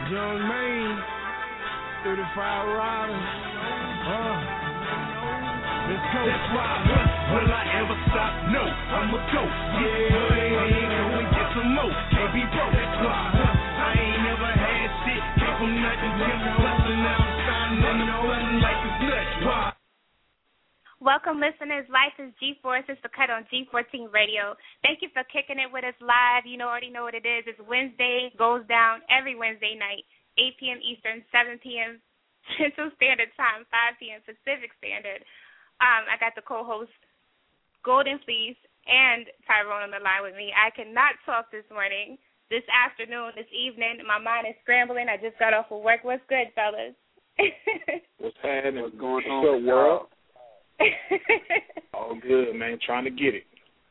Young Maine, 35 riders. Let's go. That's why will I ever stop? No, I'ma go. Yeah, ain't go and get some more. Can't be broke. That's why I ain't never had shit. Came from nothing, kept hustling. Now I'm shining on the button like it's nuts. Why? Welcome, listeners. Life is G4. It's the cut on G14 Radio. Thank you for kicking it with us live. You already know what it is. It's Wednesday. Goes down every Wednesday night, 8 p.m. Eastern, 7 p.m. Central Standard Time, 5 p.m. Pacific Standard. I got the co-host Golden Fleece and Tyrone on the line with me. I cannot talk this morning, this afternoon, this evening. My mind is scrambling. I just got off of work. What's good, fellas? What's happening? What's going on? What's up, world? All good, man. Trying to get it.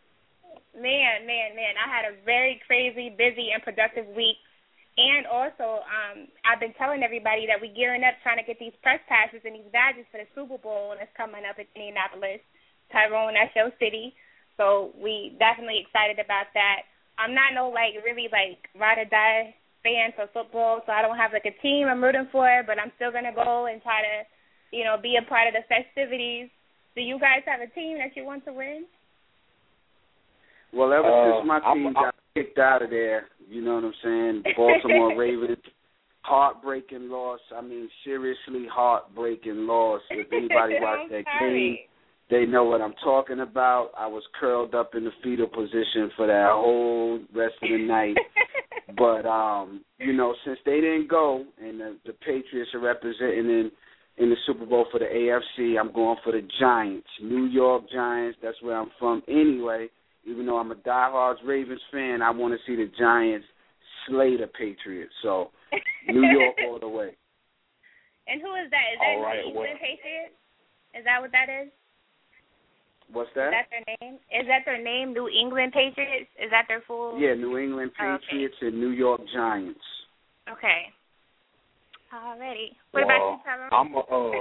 Man. I had a very crazy, busy, and productive week. And also, I've been telling everybody that we're gearing up trying to get these press passes and these badges for the Super Bowl that's coming up in Indianapolis. Tyrone, that's your city. So we definitely excited about that. I'm not really ride or die fan for football, so I don't have a team I'm rooting for, but I'm still going to go and try to, be a part of the festivities. Do you guys have a team that you want to win? Well, ever since my team got kicked out of there, you know what I'm saying, Baltimore Ravens, heartbreaking loss. I mean, seriously heartbreaking loss. If anybody watched that game, they know what I'm talking about. I was curled up in the fetal position for that whole rest of the night. But, since they didn't go and the Patriots are representing in the Super Bowl for the AFC, I'm going for the Giants, New York Giants. That's where I'm from anyway. Even though I'm a diehard Ravens fan, I want to see the Giants slay the Patriots. So, New York all the way. And who is that? Is that New England Patriots? Is that what that is? What's that? Is that their name? Is that their name, New England Patriots? Is that their full? Yeah, New England Patriots and New York Giants. Okay. Alrighty. What about you, Tyrone?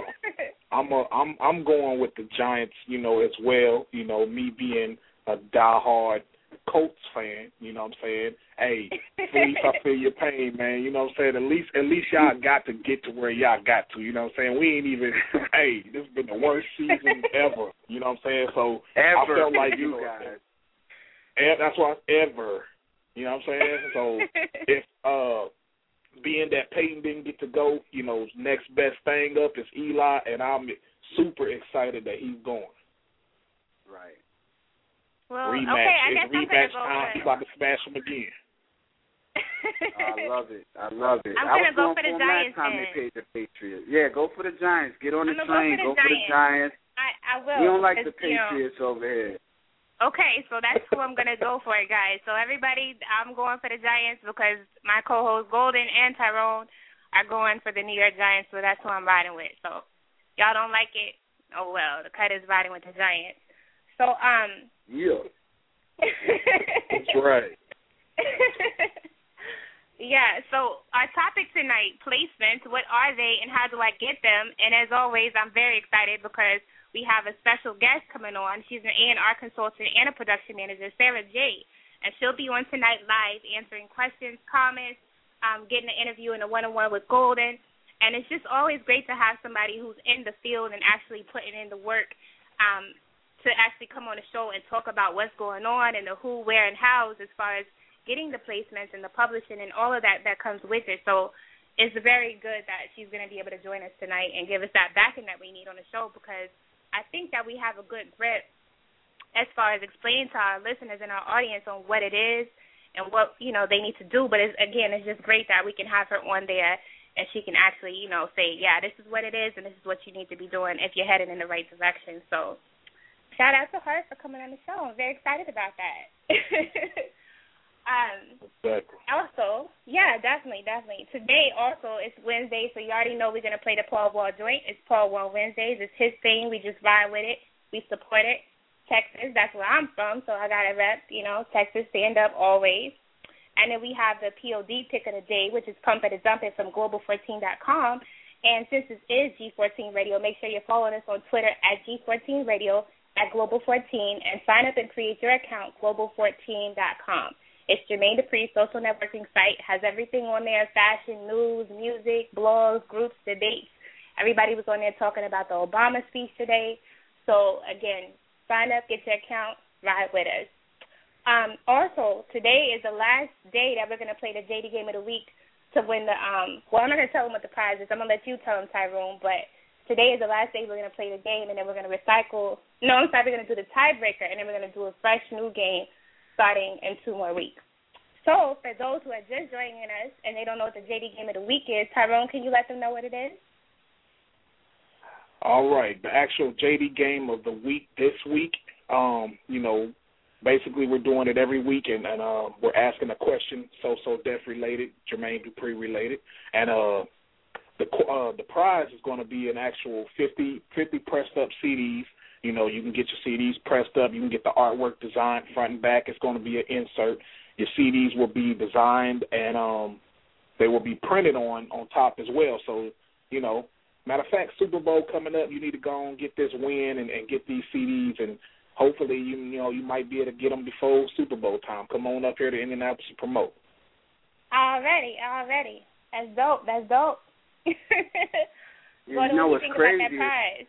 I'm going with the Giants, as well. Me being a diehard Colts fan, you know what I'm saying? Hey, please, I feel your pain, man. You know what I'm saying? At least y'all got to get to where y'all got to. You know what I'm saying? We ain't even. Hey, this has been the worst season ever. You know what I'm saying? So ever. I felt like you guys. That's why ever. You know what I'm saying? So if being that Peyton didn't get to go, next best thing up is Eli, and I'm super excited that he's going. Right. Well, rematch. okay, I guess it's rematch time. He's about to smash him again. I love it. I'm going to go for the Giants. Last time they played the Patriots. Yeah, go for the Giants. Get on the train. Go for the Giants. I will. We don't like the Patriots over here. Okay, so that's who I'm going to go for, guys. So everybody, I'm going for the Giants because my co-hosts Golden and Tyrone are going for the New York Giants, so that's who I'm riding with. So y'all don't like it? Oh, well, the cut is riding with the Giants. So, yeah. That's right. Yeah, so our topic tonight, placements, what are they and how do I get them? And as always, I'm very excited because we have a special guest coming on. She's an A&R consultant and a production manager, Sarah J. And she'll be on tonight live answering questions, comments, getting an interview and a one-on-one with Golden. And it's just always great to have somebody who's in the field and actually putting in the work to actually come on the show and talk about what's going on and the who, where, and hows as far as getting the placements and the publishing and all of that comes with it. So it's very good that she's going to be able to join us tonight and give us that backing that we need on the show because I think that we have a good grip as far as explaining to our listeners and our audience on what it is and what, they need to do. But, it's just great that we can have her on there and she can actually, say, yeah, this is what it is and this is what you need to be doing if you're heading in the right direction. So shout out to her for coming on the show. I'm very excited about that. Exactly. Also, yeah, definitely. Today also it's Wednesday, so you already know we're gonna play the Paul Wall joint. It's Paul Wall Wednesdays. It's his thing. We just ride with it. We support it. Texas, that's where I'm from, so I gotta rep. Texas, stand up always. And then we have the POD pick of the day, which is Pump It and Dump It from Global14.com. And since this is G14 Radio, make sure you're following us on Twitter at G14 Radio at Global14 and sign up and create your account, Global14.com. It's Jermaine Dupri, social networking site, has everything on there, fashion, news, music, blogs, groups, debates. Everybody was on there talking about the Obama speech today. So, again, sign up, get your account, ride with us. Also, today is the last day that we're going to play the JD Game of the Week to win the, well, I'm not going to tell them what the prize is. I'm going to let you tell them, Tyrone, but today is the last day we're going to play the game, and then we're going to recycle. No, I'm sorry, we're going to do the tiebreaker, and then we're going to do a fresh new game starting in 2 more weeks. So, for those who are just joining us and they don't know what the JD Game of the Week is, Tyrone, can you let them know what it is? All right, the actual JD Game of the Week this week, basically we're doing it every week, and we're asking a question, So Def related, Jermaine Dupri related, and the prize is going to be an actual 50 pressed up CDs. You can get your CDs pressed up. You can get the artwork designed front and back. It's going to be an insert. Your CDs will be designed, and they will be printed on top as well. So, matter of fact, Super Bowl coming up, you need to go and get this win and get these CDs, and hopefully, you might be able to get them before Super Bowl time. Come on up here to Indianapolis and promote. Already. That's dope. What's crazy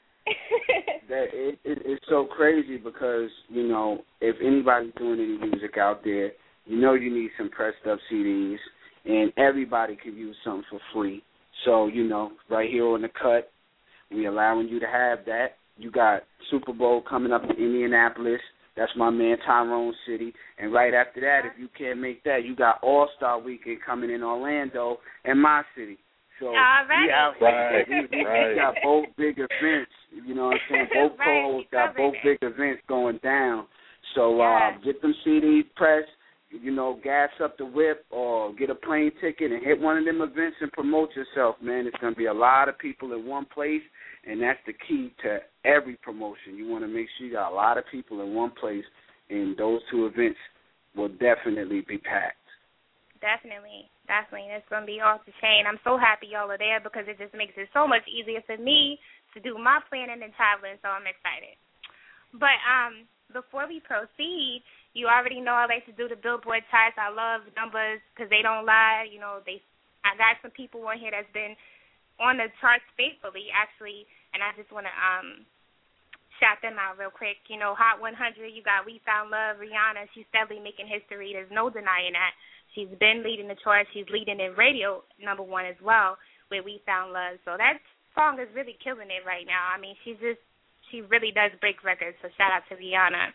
that it's so crazy because, if anybody's doing any music out there, you need some pressed up CDs, and everybody can use something for free. So, right here on the cut, we allowing you to have that. You got Super Bowl coming up in Indianapolis. That's my man Tyrone City. And right after that, if you can't make that, you got All-Star Weekend coming in Orlando and my city. So we out here. We got both big events. You know what I'm saying? Both codes got both big events going down. So get them CDs pressed, gas up the whip or get a plane ticket and hit one of them events and promote yourself, man. It's going to be a lot of people in one place, and that's the key to every promotion. You want to make sure you got a lot of people in one place, and those 2 events will definitely be packed. Definitely. It's going to be off the chain. I'm so happy y'all are there because it just makes it so much easier for me to do my planning and traveling, so I'm excited. But before we proceed, you already know I like to do the Billboard charts. I love numbers because they don't lie. I got some people on here that's been on the charts faithfully, actually, and I just want to shout them out real quick. Hot 100, you got We Found Love, Rihanna. She's steadily making history. There's no denying that. She's been leading the charts. She's leading in radio #1 as well with We Found Love. So that song is really killing it right now. I mean, she really does break records, so shout out to Rihanna.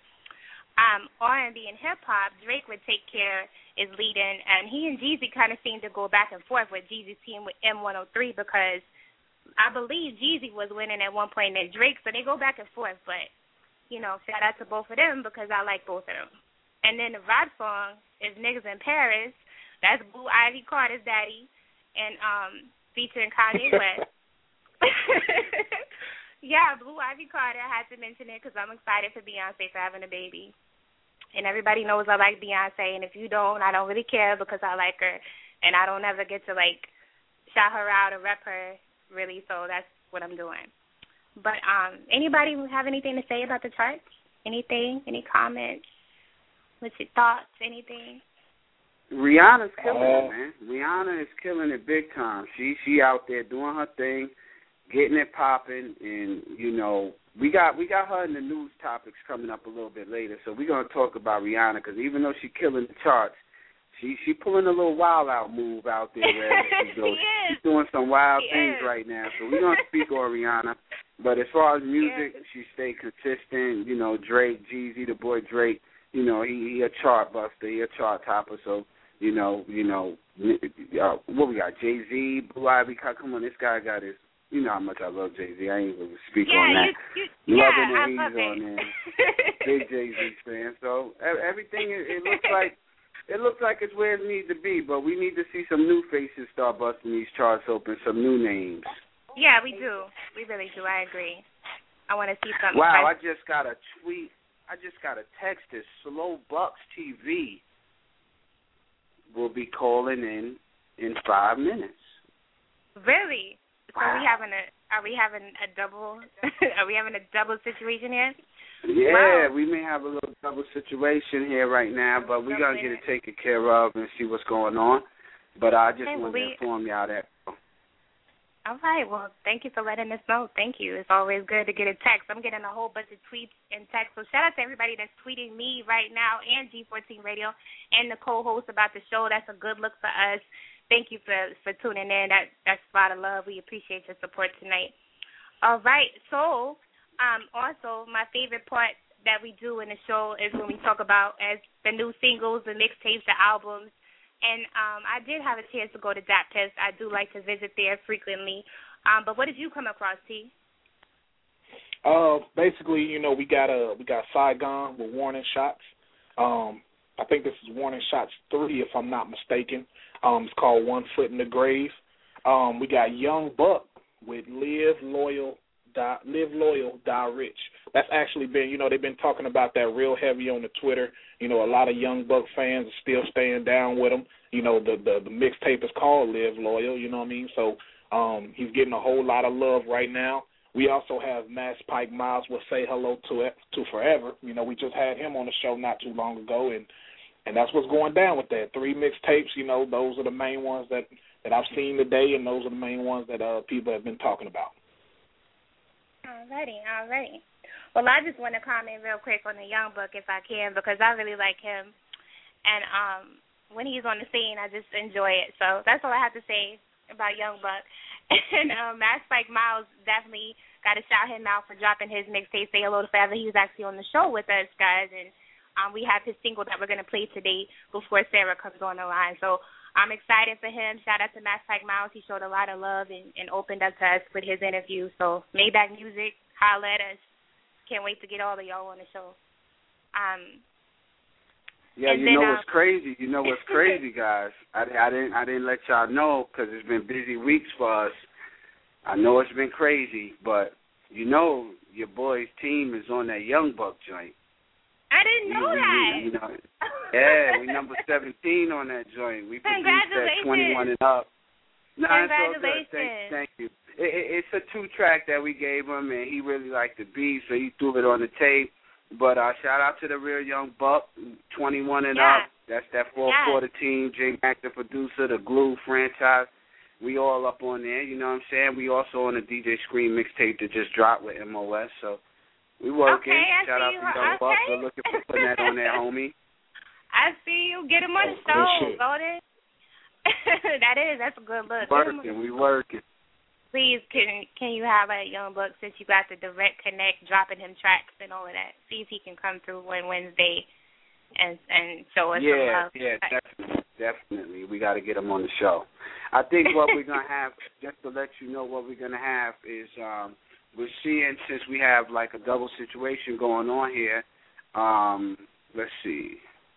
R&B and hip-hop, Drake with Take Care is leading, and he and Jeezy kind of seem to go back and forth with Jeezy's team with M103 because I believe Jeezy was winning at one point and Drake, so they go back and forth. But, shout out to both of them because I like both of them. And then the rap song is Niggas in Paris. That's Blue Ivy Carter's daddy, and featuring Kanye West. Yeah, Blue Ivy Carter. I had to mention it because I'm excited for Beyonce for having a baby. And everybody knows I like Beyonce, and if you don't, I don't really care because I like her, and I don't ever get to, shout her out or rep her, really, so that's what I'm doing. But anybody have anything to say about the charts? Anything? Any comments? What's your thoughts? Anything? Rihanna's killing it, man. Rihanna is killing it big time. She out there doing her thing, getting it popping, and we got her in the news topics coming up a little bit later. So we're gonna talk about Rihanna because even though she's killing the charts, she pulling a little wild out move out there wherever she goes. She's doing some wild things right now. So we're gonna speak on Rihanna. But as far as music, she stayed consistent. Drake, Jeezy, the boy Drake. He a chart buster. He a chart topper. So what we got? Jay-Z, Blue Ivy. Come on, this guy got his. You know how much I love Jay-Z. I ain't even speak on that. I love it. On there. Big Jay-Z fan. So everything it looks like it's where it needs to be. But we need to see some new faces start busting these charts open. Some new names. Yeah, we do. We really do. I agree. I want to see something. Wow, I just got a tweet. I just got a text that Slow Bucks TV will be calling in 5 minutes. Really? Wow. So are we having a double are we having a double situation here? Yeah, wow. we may have a little double situation here right now, but we're going to get it taken care of and see what's going on. But I just wanted to inform y'all that. All right. Well, thank you for letting us know. Thank you. It's always good to get a text. I'm getting a whole bunch of tweets and texts. So shout out to everybody that's tweeting me right now and G14 Radio and the co-host about the show. That's a good look for us. Thank you for tuning in. That's a lot of love. We appreciate your support tonight. All right. So also my favorite part that we do in the show is when we talk about as the new singles, the mixtapes, the albums. And I did have a chance to go to Dap Test. I do like to visit there frequently. But what did you come across, T? Basically, we got Saigon with Warning Shots. I think this is Warning Shots 3, if I'm not mistaken. It's called One Foot in the Grave. We got Young Buck with Live Loyal, Die Rich. That's actually been, they've been talking about that real heavy on the Twitter. A lot of Young Buck fans are still staying down with him. The mixtape is called Live Loyal, you know what I mean? So he's getting a whole lot of love right now. We also have Mass Pike Miles with Say Hello to Forever. We just had him on the show not too long ago, and that's what's going down with that. 3 mixtapes, those are the main ones that I've seen today, and those are the main ones that people have been talking about. All righty. Well, I just want to comment real quick on the Young Buck, if I can, because I really like him. And when he's on the scene, I just enjoy it. So that's all I have to say about Young Buck. And Mass Spike Miles, definitely got to shout him out for dropping his mixtape, Say Hello to Forever. He was actually on the show with us, guys. And we have his single that we're going to play today before Sarah comes on the line. So I'm excited for him. Shout out to Mass Spike Miles. He showed a lot of love and opened up to us with his interview. So Maybach Music, holla at us. Can't wait to get all of y'all on the show. Yeah, what's crazy? What's crazy, guys? I didn't let y'all know because it's been busy weeks for us. I know it's been crazy, but your boy's team is on that Young Buck joint. I didn't know that. Yeah, we number 17 on that joint. We produced that 21 and up. No, congratulations. It's all good. Thank you. It's a 2-track that we gave him, and he really liked the beat, so he threw it on the tape. But shout out to the real Young Buck, 21 and up. That's that 4-quarter team. J Mac, the producer, the Glue franchise. We all up on there, you know what I'm saying? We also on the DJ Scream mixtape that just dropped with MOS, so we working. Okay, shout out to Young Buck. We're looking for putting that on there, homie. I see you. Get him on the show. Go there. That's a good look. We working. Please, can you have a Young Buck, since you got the direct connect, dropping him tracks and all of that? See if he can come through on Wednesday and show us some love. Yeah, definitely. We got to get him on the show. I think what we're going to have, just to let you know what we're going to have is we're seeing, since we have like a double situation going on here, let's see.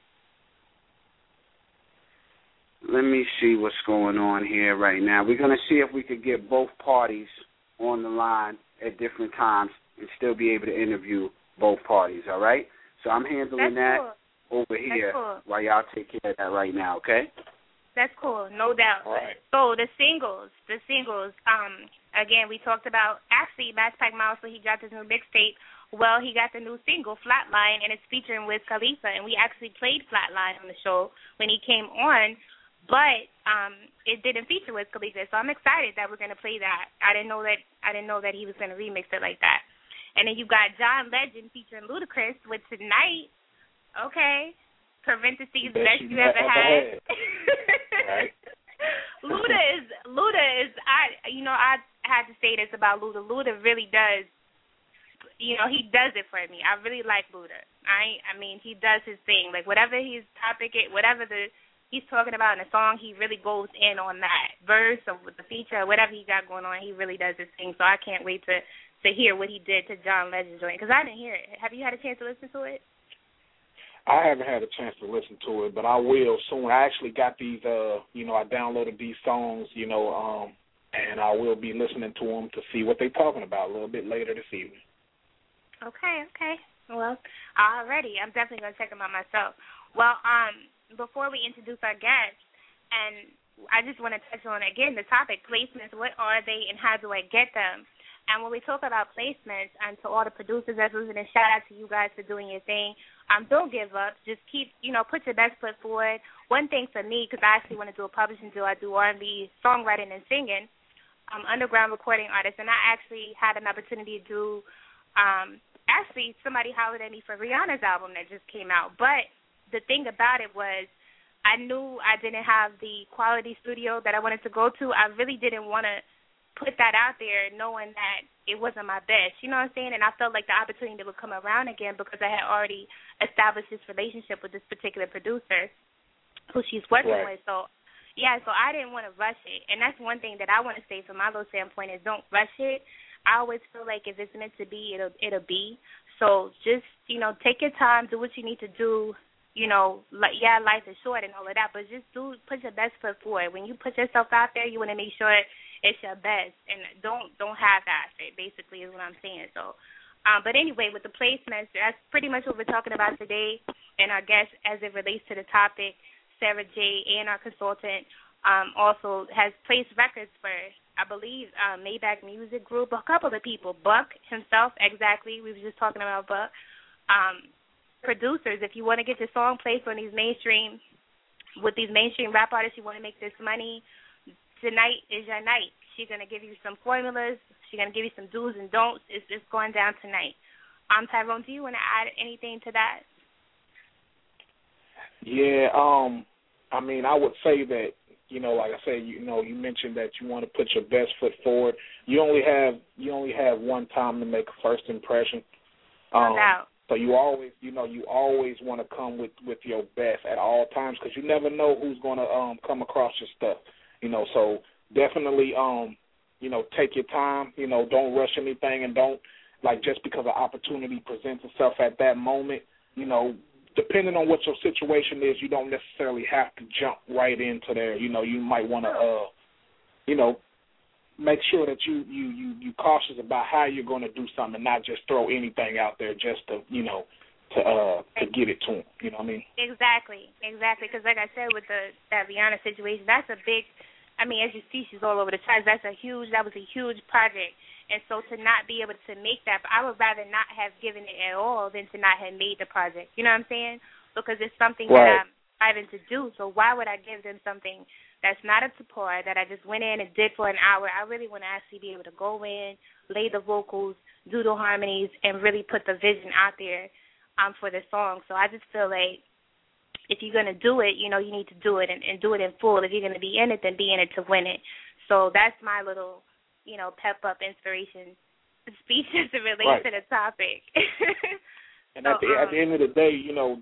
Let me see what's going on here right now. We're going to see if we could get both parties on the line at different times and still be able to interview both parties, all right? So I'm handling that over here while y'all take care of that right now, okay? That's cool, no doubt. All right. So the singles, again, we talked about, actually, Mass Pac Miles, so he dropped his new mixtape. Well, he got the new single, Flatline, and it's featuring Wiz Khalifa, and we actually played Flatline on the show when he came on. But it didn't feature Wiz Khalifa, so I'm excited that we're going to play that. I didn't know that he was going to remix it like that. And then you got John Legend featuring Ludacris with Tonight. Okay, parentheses, best you ever had. Right. Luda is. I had to say this about Luda. Luda really does. He does it for me. I really like Luda. I mean, he does his thing. Like whatever his topic is, whatever he's talking about in a song, he really goes in on that verse or with the feature, whatever he got going on, he really does his thing. So I can't wait to hear what he did to John Legend joint, because I didn't hear it. Have you had a chance to listen to it? I haven't had a chance to listen to it, but I will soon. I actually got these, I downloaded these songs, and I will be listening to them to see what they're talking about a little bit later this evening. Okay. Well, already, I'm definitely going to check them out myself. Well, before we introduce our guests, and I just want to touch on, again, the topic, placements, what are they and how do I get them? And when we talk about placements, and to all the producers that's listening, shout out to you guys for doing your thing. Don't give up. Just keep, put your best foot forward. One thing for me, because I actually want to do a publishing deal, I do R&B, songwriting, and singing. I'm underground recording artist, and I actually had an opportunity to do, actually somebody hollered at me for Rihanna's album that just came out. But the thing about it was I knew I didn't have the quality studio that I wanted to go to. I really didn't want to put that out there knowing that it wasn't my best, you know what I'm saying? And I felt like the opportunity would come around again because I had already established this relationship with this particular producer who she's working with. So, yeah, so I didn't want to rush it. And that's one thing that I want to say from my little standpoint is don't rush it. I always feel like if it's meant to be, it'll be. So just, take your time, do what you need to do. Life is short and all of that, but just put your best foot forward. When you put yourself out there, you want to make sure it's your best, and don't half-ass it, basically, is what I'm saying. So, but anyway, with the placements, that's pretty much what we're talking about today, and our guest, as it relates to the topic, Sarah J., and our consultant, also has placed records for, I believe, Maybach Music Group, a couple of people, Buck himself, exactly, we were just talking about Buck, producers, if you want to get your song placed on these mainstream, with these mainstream rap artists, you want to make this money, tonight is your night. She's going to give you some formulas. She's going to give you some do's and don'ts. It's just going down tonight. Tyrone, do you want to add anything to that? Yeah, I would say that, like I said, you mentioned that you want to put your best foot forward. You only have one time to make a first impression. No doubt. So you always want to come with your best at all times because you never know who's going to come across your stuff. So definitely, take your time. Don't rush anything, and don't, just because an opportunity presents itself at that moment, depending on what your situation is, you don't necessarily have to jump right into there. You might want to, make sure that you cautious about how you're going to do something and not just throw anything out there just to, to get it to them. You know what I mean? Exactly. Because like I said, with that Rihanna situation, that's a big. As you see, she's all over the charts. That was a huge project. And so to not be able to make that, I would rather not have given it at all than to not have made the project. You know what I'm saying? Because it's something that I'm striving to do. So why would I give them something that's not up to par, that I just went in and did for an hour? I really want to actually be able to go in, lay the vocals, do the harmonies, and really put the vision out there for the song. So I just feel like if you're going to do it, you need to do it and do it in full. If you're going to be in it, then be in it to win it. So that's my little, pep-up inspiration speech as it relates to the topic. And at the end of the day,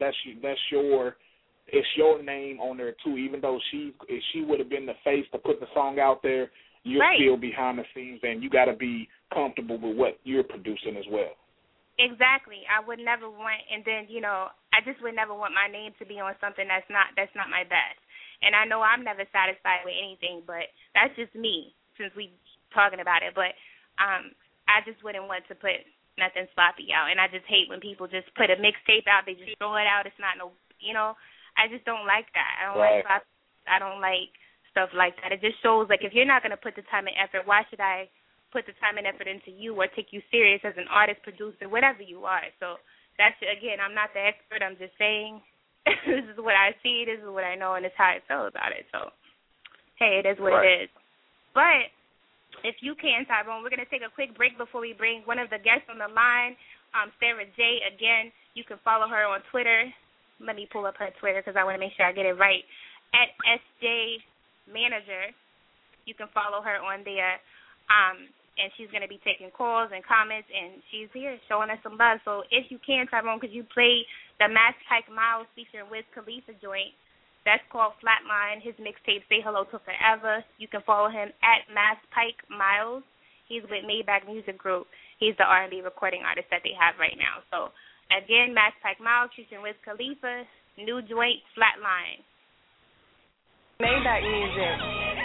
it's your name on there, too. Even though if she would have been the face to put the song out there, you're still behind the scenes, and you got to be comfortable with what you're producing as well. Exactly. I would never want, and then, I just would never want my name to be on something that's not my best. And I know I'm never satisfied with anything, but that's just me since we talking about it. But I just wouldn't want to put nothing sloppy out. And I just hate when people just put a mixtape out, they just throw it out. It's not I just don't like that. I don't like sloppy. I don't like stuff like that. It just shows, if you're not going to put the time and effort, why should I put the time and effort into you or take you serious as an artist, producer, whatever you are? So that's, again, I'm not the expert. I'm just saying this is what I see, this is what I know, and it's how I feel about it. So, hey, it is what it is. But if you can, Tyrone, we're going to take a quick break before we bring one of the guests on the line, Sarah J. Again, you can follow her on Twitter. Let me pull up her Twitter because I want to make sure I get it right. At SJ Manager. You can follow her on there. And she's going to be taking calls and comments, and she's here showing us some love. So if you can, Tyrone, could you play the Mass Pike Miles featuring Wiz Khalifa joint? That's called Flatline. His mixtape, Say Hello to Forever. You can follow him at Mass Pike Miles. He's with Maybach Music Group. He's the R&B recording artist that they have right now. So, again, Mass Pike Miles featuring Wiz Khalifa, new joint, Flatline. Maybach Music.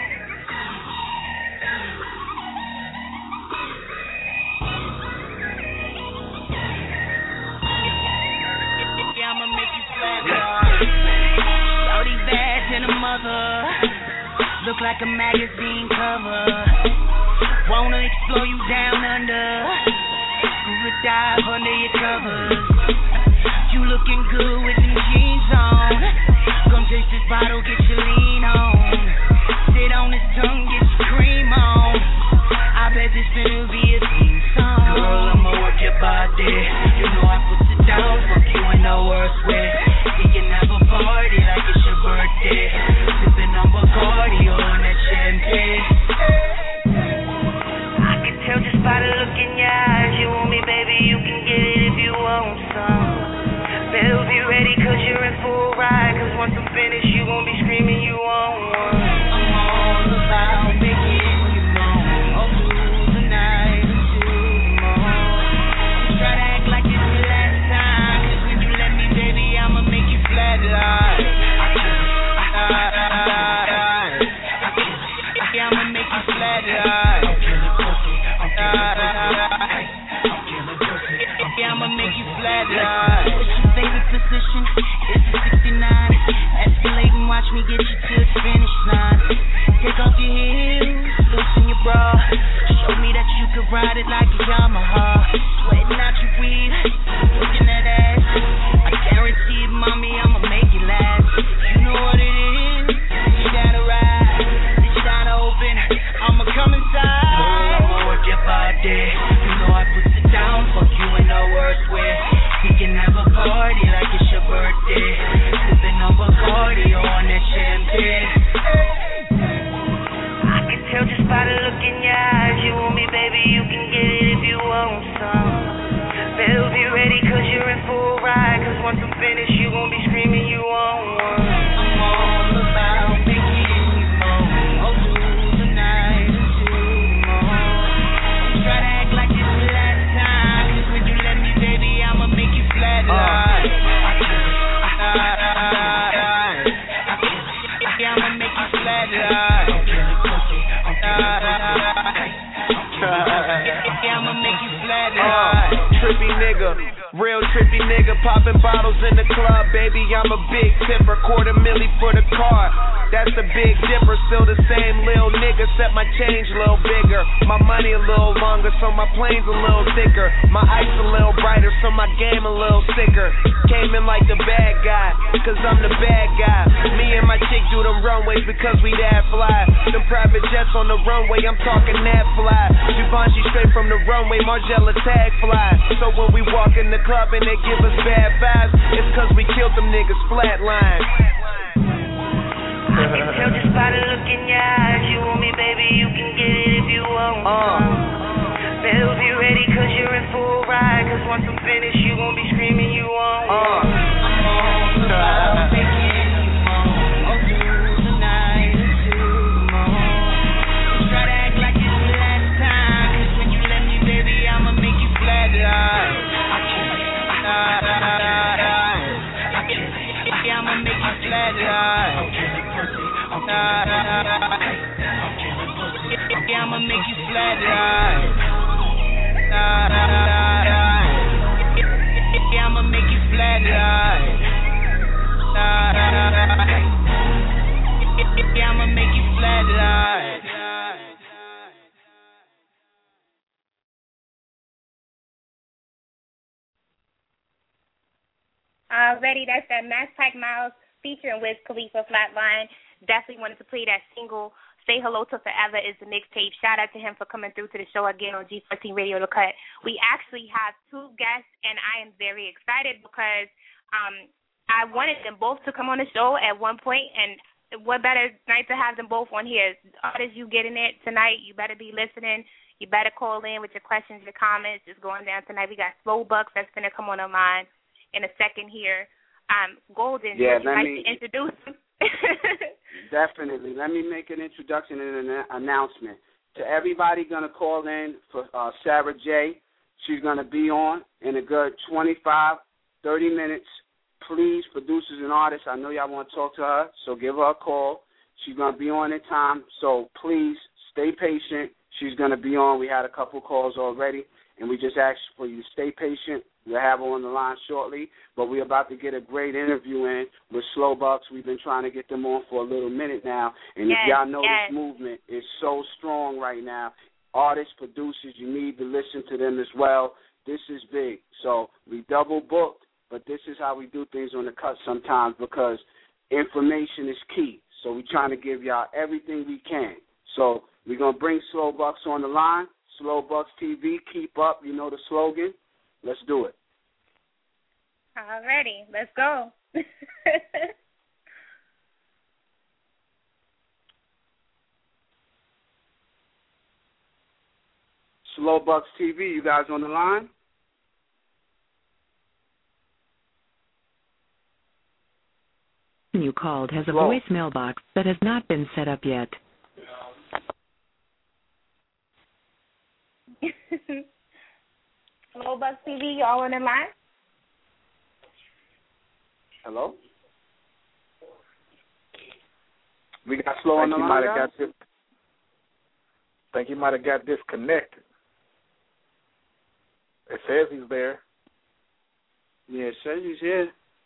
I'ma make you flat, Shorty bad than a mother. Look like a magazine cover. Wanna explore you down under. Scuba dive under your covers. You looking good with them jeans on. Come taste this bottle, get your lean on. Sit on his tongue, get your cream on. I bet this finna be a theme song. Girl, I'ma work your body. You know I put it down, fuck you in the worst way. We can have a party like it's your birthday. Sipping on Bacardi on that champagne. I can tell just by the look in your eyes. You want me, baby, you can get it if you want some. Better be ready, cause you're in for a ride. Cause once I'm finished, you gon' be screaming you want one. I'm all about making you moan. All through the night until the morning. Try to act like it's the last time. Cause when you let me, baby, I'ma make you flatline. Yeah, I'ma make you flatline. Yeah, I'ma make you flatline. What's your favorite position? It's a 69. Escalate and watch me get you to the finish line. Take off your heels, loosen your bra. Show me that you can ride it like a Yamaha. Sweating out your weave, looking at ass. I guarantee it, mommy, I'ma make it last. You know what it is, you gotta ride. This shine open, I'ma come inside. Girl, I'ma work your body. You know I put it down, fuck you in the worst way. We can have a party like it's your birthday. Sipping on Bacardi on that champagne. I can tell just by the look in your eyes. You want me, baby, you can get it if you want some. Better be ready, cause you're in for a ride. Cause once I'm finished, you gon' be screaming you want one. I'm all about making you moan. All through the night until the morning. Try to act like it's the last time. Cause when you let me, baby, I'ma make you flatline. Yeah, I'ma make you flatline. Yeah, I'ma make you flatline. Trippy nigga, real trippy nigga, popping bottles in the club, baby, I'm a big tipper, $250,000 for the car, that's the big dipper, still the same lil nigga, except my change a little bigger, my money a little longer, so my plane's a little thicker, my ice a little brighter, so my game a little sicker, came in like the bad guy, cause I'm the bad guy, me and my chick do them runways because we that fly, them private jets on the runway, I'm talking that fly, Givenchy straight from the runway, Margiela tag fly, so when we walk in the club and they give us bad vibes, it's cause we killed them niggas flatline. I can tell just by the look in your eyes. You want me, baby, you can get it if you want some. Better be ready, cause you're in for a ride. Cause once I'm finished, you gon' be screaming you want one. I'm all about making you moan. All through the night until the morning. Try to act like it's the last time. Cause when you let me, baby, I'ma make you flatline. Yeah, I'ma make you flatline. Yeah, I'ma make you flatline. Yeah, I'ma make you flatline. Yeah, I'ma make you flatline. Already, that's that Mass Pike Miles featuring Wiz Khalifa, Flatline. Definitely wanted to play that single. Say Hello to Forever is the mixtape. Shout out to him for coming through to the show again on G14 Radio The Cut. We actually have two guests, and I am very excited because I wanted them both to come on the show at one point, and what better night to have them both on here. Artists, you getting it tonight, you better be listening. You better call in with your questions, your comments. It's going down tonight. We got Slow Bucks that's going to come on line in a second here. Golden, would you like to introduce him? Definitely. Let me make an introduction and an announcement. To everybody going to call in for Sarah J. She's going to be on in a good 25, 30 minutes. Please, producers and artists, I know y'all want to talk to her, so give her a call. She's going to be on in time, so please stay patient. She's going to be on. We had a couple calls already, and we just asked for you to stay patient. We'll have her on the line shortly, but we're about to get a great interview in with Slow Bucks. We've been trying to get them on for a little minute now, and if y'all know this movement is so strong right now, artists, producers, you need to listen to them as well. This is big. So we double booked, but this is how we do things on the cut sometimes because information is key. So we're trying to give y'all everything we can. So we're going to bring Slow Bucks on the line. Slow Bucks TV, keep up. You know the slogan. Let's do it. Alrighty, let's go. Slow Bucks TV, you guys on the line? You called has a voicemail box that has not been set up yet. Slow Bucks TV, y'all on the line? Hello? We got Slow on the line, guys? I think he might have got disconnected. It says he's there. Yeah, it says he's here.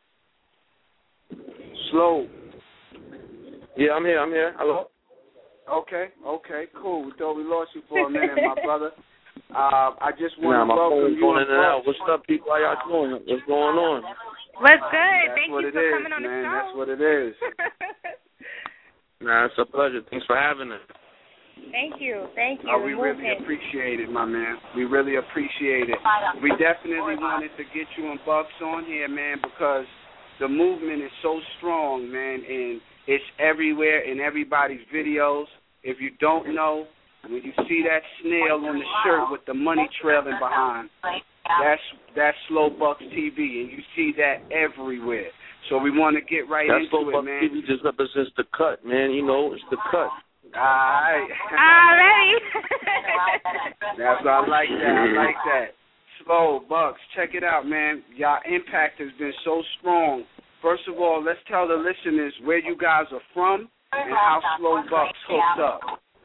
Slow. Yeah, I'm here. Hello? Okay, cool. We thought we lost you for a minute, my brother. I just want to welcome you. Going in and out. What's up, people? How y'all doing? What's going on? What's good? That's Thank you for coming on the show. That's what it is. Nah, it's a pleasure. Thanks for having us. Thank you. We really appreciate it, my man. We really appreciate it. We definitely wanted to get you and Bucks on here, man, because the movement is so strong, man, and it's everywhere in everybody's videos. If you don't know, when you see that snail on the shirt with the money trailing behind, that's Slow Bucks TV, and you see that everywhere. So we want to get right into Slow it, Bucks man. TV just represents the cut, man. You know, it's the cut. All right. Alrighty. That's I like that. Slow Bucks, check it out, man. Y'all impact has been so strong. First of all, let's tell the listeners where you guys are from and how Slow Bucks hooked up.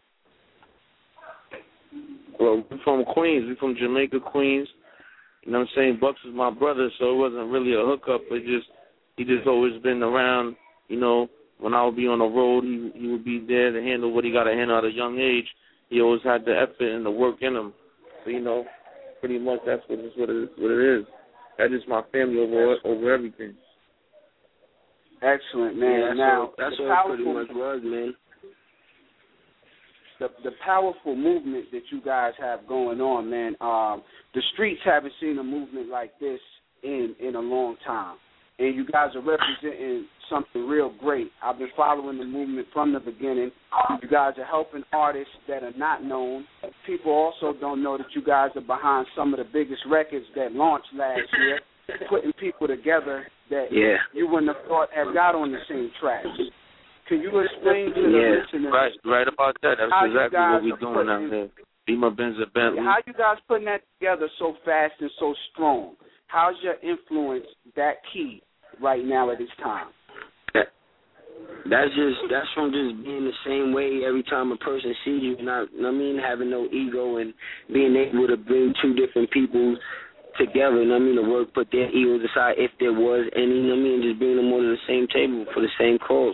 Well, we're from Queens. We're from Jamaica, Queens. You know what I'm saying? Bucks is my brother, so it wasn't really a hookup. He just always been around, you know. When I would be on the road, he would be there to handle what he got to handle at a young age. He always had the effort and the work in him. So, you know, pretty much that's what it is. That's just my family over everything. Excellent, man. Yeah, now, that's what pretty much was, man. The powerful movement that you guys have going on, man, the streets haven't seen a movement like this in a long time. And you guys are representing something real great. I've been following the movement from the beginning. You guys are helping artists that are not known. People also don't know that you guys are behind some of the biggest records that launched last year, putting people together that you wouldn't have thought have got on the same tracks. Can you explain to the listeners? Right about that. That's exactly what we're doing out there. Beamer, Benz, and Bentley. How you guys putting that together so fast and so strong? How's your influence that key right now at this time? That's from just being the same way every time a person sees you, not having no ego and being able to bring two different people together, to work, put their egos aside if there was any, and just bring them onto the same table for the same cause.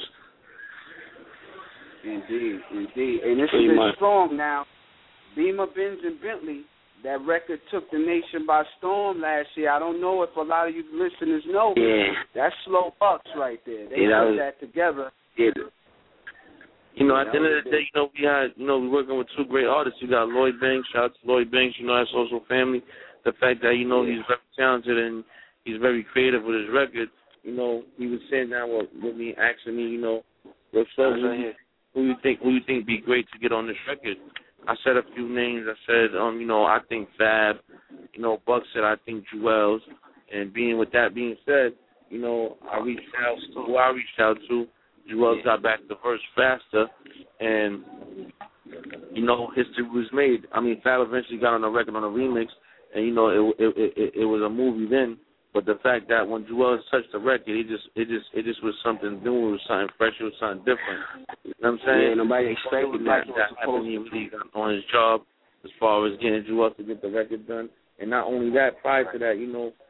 Indeed. And this has been strong now. Beamer, Benz, and Bentley, that record took the nation by storm last year. I don't know if a lot of you listeners know, but that's Slow Bucks right there. They put that together. Yeah. You know, at the end of the day, we're working with two great artists. You got Lloyd Banks. Shout out to Lloyd Banks. That's also family. The fact that, he's very talented and he's very creative with his record. He was sitting down with me, asking me, who you think be great to get on this record? I said a few names. I said, I think Fab. Buck said I think Jewels. And with that being said, I reached out to. Jewels got back the verse faster, and history was made. Fab eventually got on the record on a remix, and it was a movie then. But the fact that when Jewels touched the record, it just was something new. It was something fresh. It was something different. You know what I'm saying? Yeah, nobody expected that happened. He really got on his job as far as getting Jewels to get the record done. And not only that, prior to that,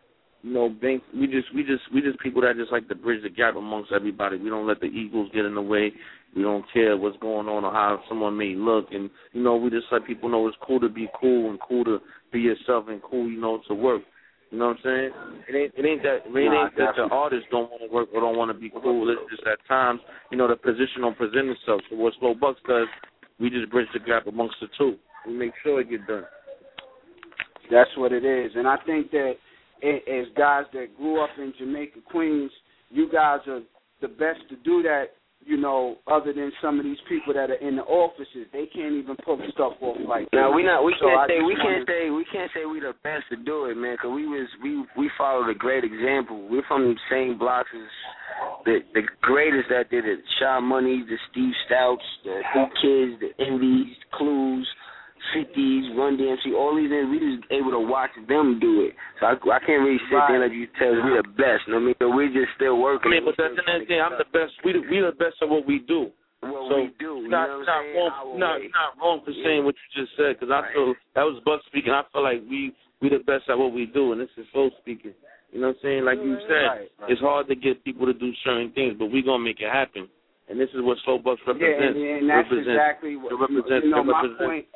You know, we just people that just like to bridge the gap amongst everybody. We don't let the egos get in the way. We don't care what's going on or how someone may look, and you know, we just let people know it's cool to be cool and cool to be yourself and cool, you know, to work. You know what I'm saying? It ain't that the artists don't want to work or don't want to be cool. It's just at times, you know, the position don't present itself. So what Slow Bucks does, we just bridge the gap amongst the two. We make sure it get done. That's what it is, and I think that as guys that grew up in Jamaica, Queens, you guys are the best to do that. You know, other than some of these people that are in the offices, they can't even pull stuff off like that. No, we can't say we the best to do it, man. Cause we followed a great example. We're from the same blocks as the greatest that did it. Sha Money, the Steve Stouts, the Who Kids, the Envies, Clues, 50s, Run DMC, all these things, we just able to watch them do it. So I can't really sit there and let you tell us we're the best. You know what I mean? But we're just still working. I mean, but that's the next thing. I'm the best. We the best at what we do. We do. Not wrong for saying what you just said, because I feel that was Buck speaking. I feel like we the best at what we do, and this is Flo speaking. You know what I'm saying? Like you said, it's hard to get people to do certain things, but we're gonna make it happen. And this is what Slow Bucks represents. Yeah, and that's exactly what my point.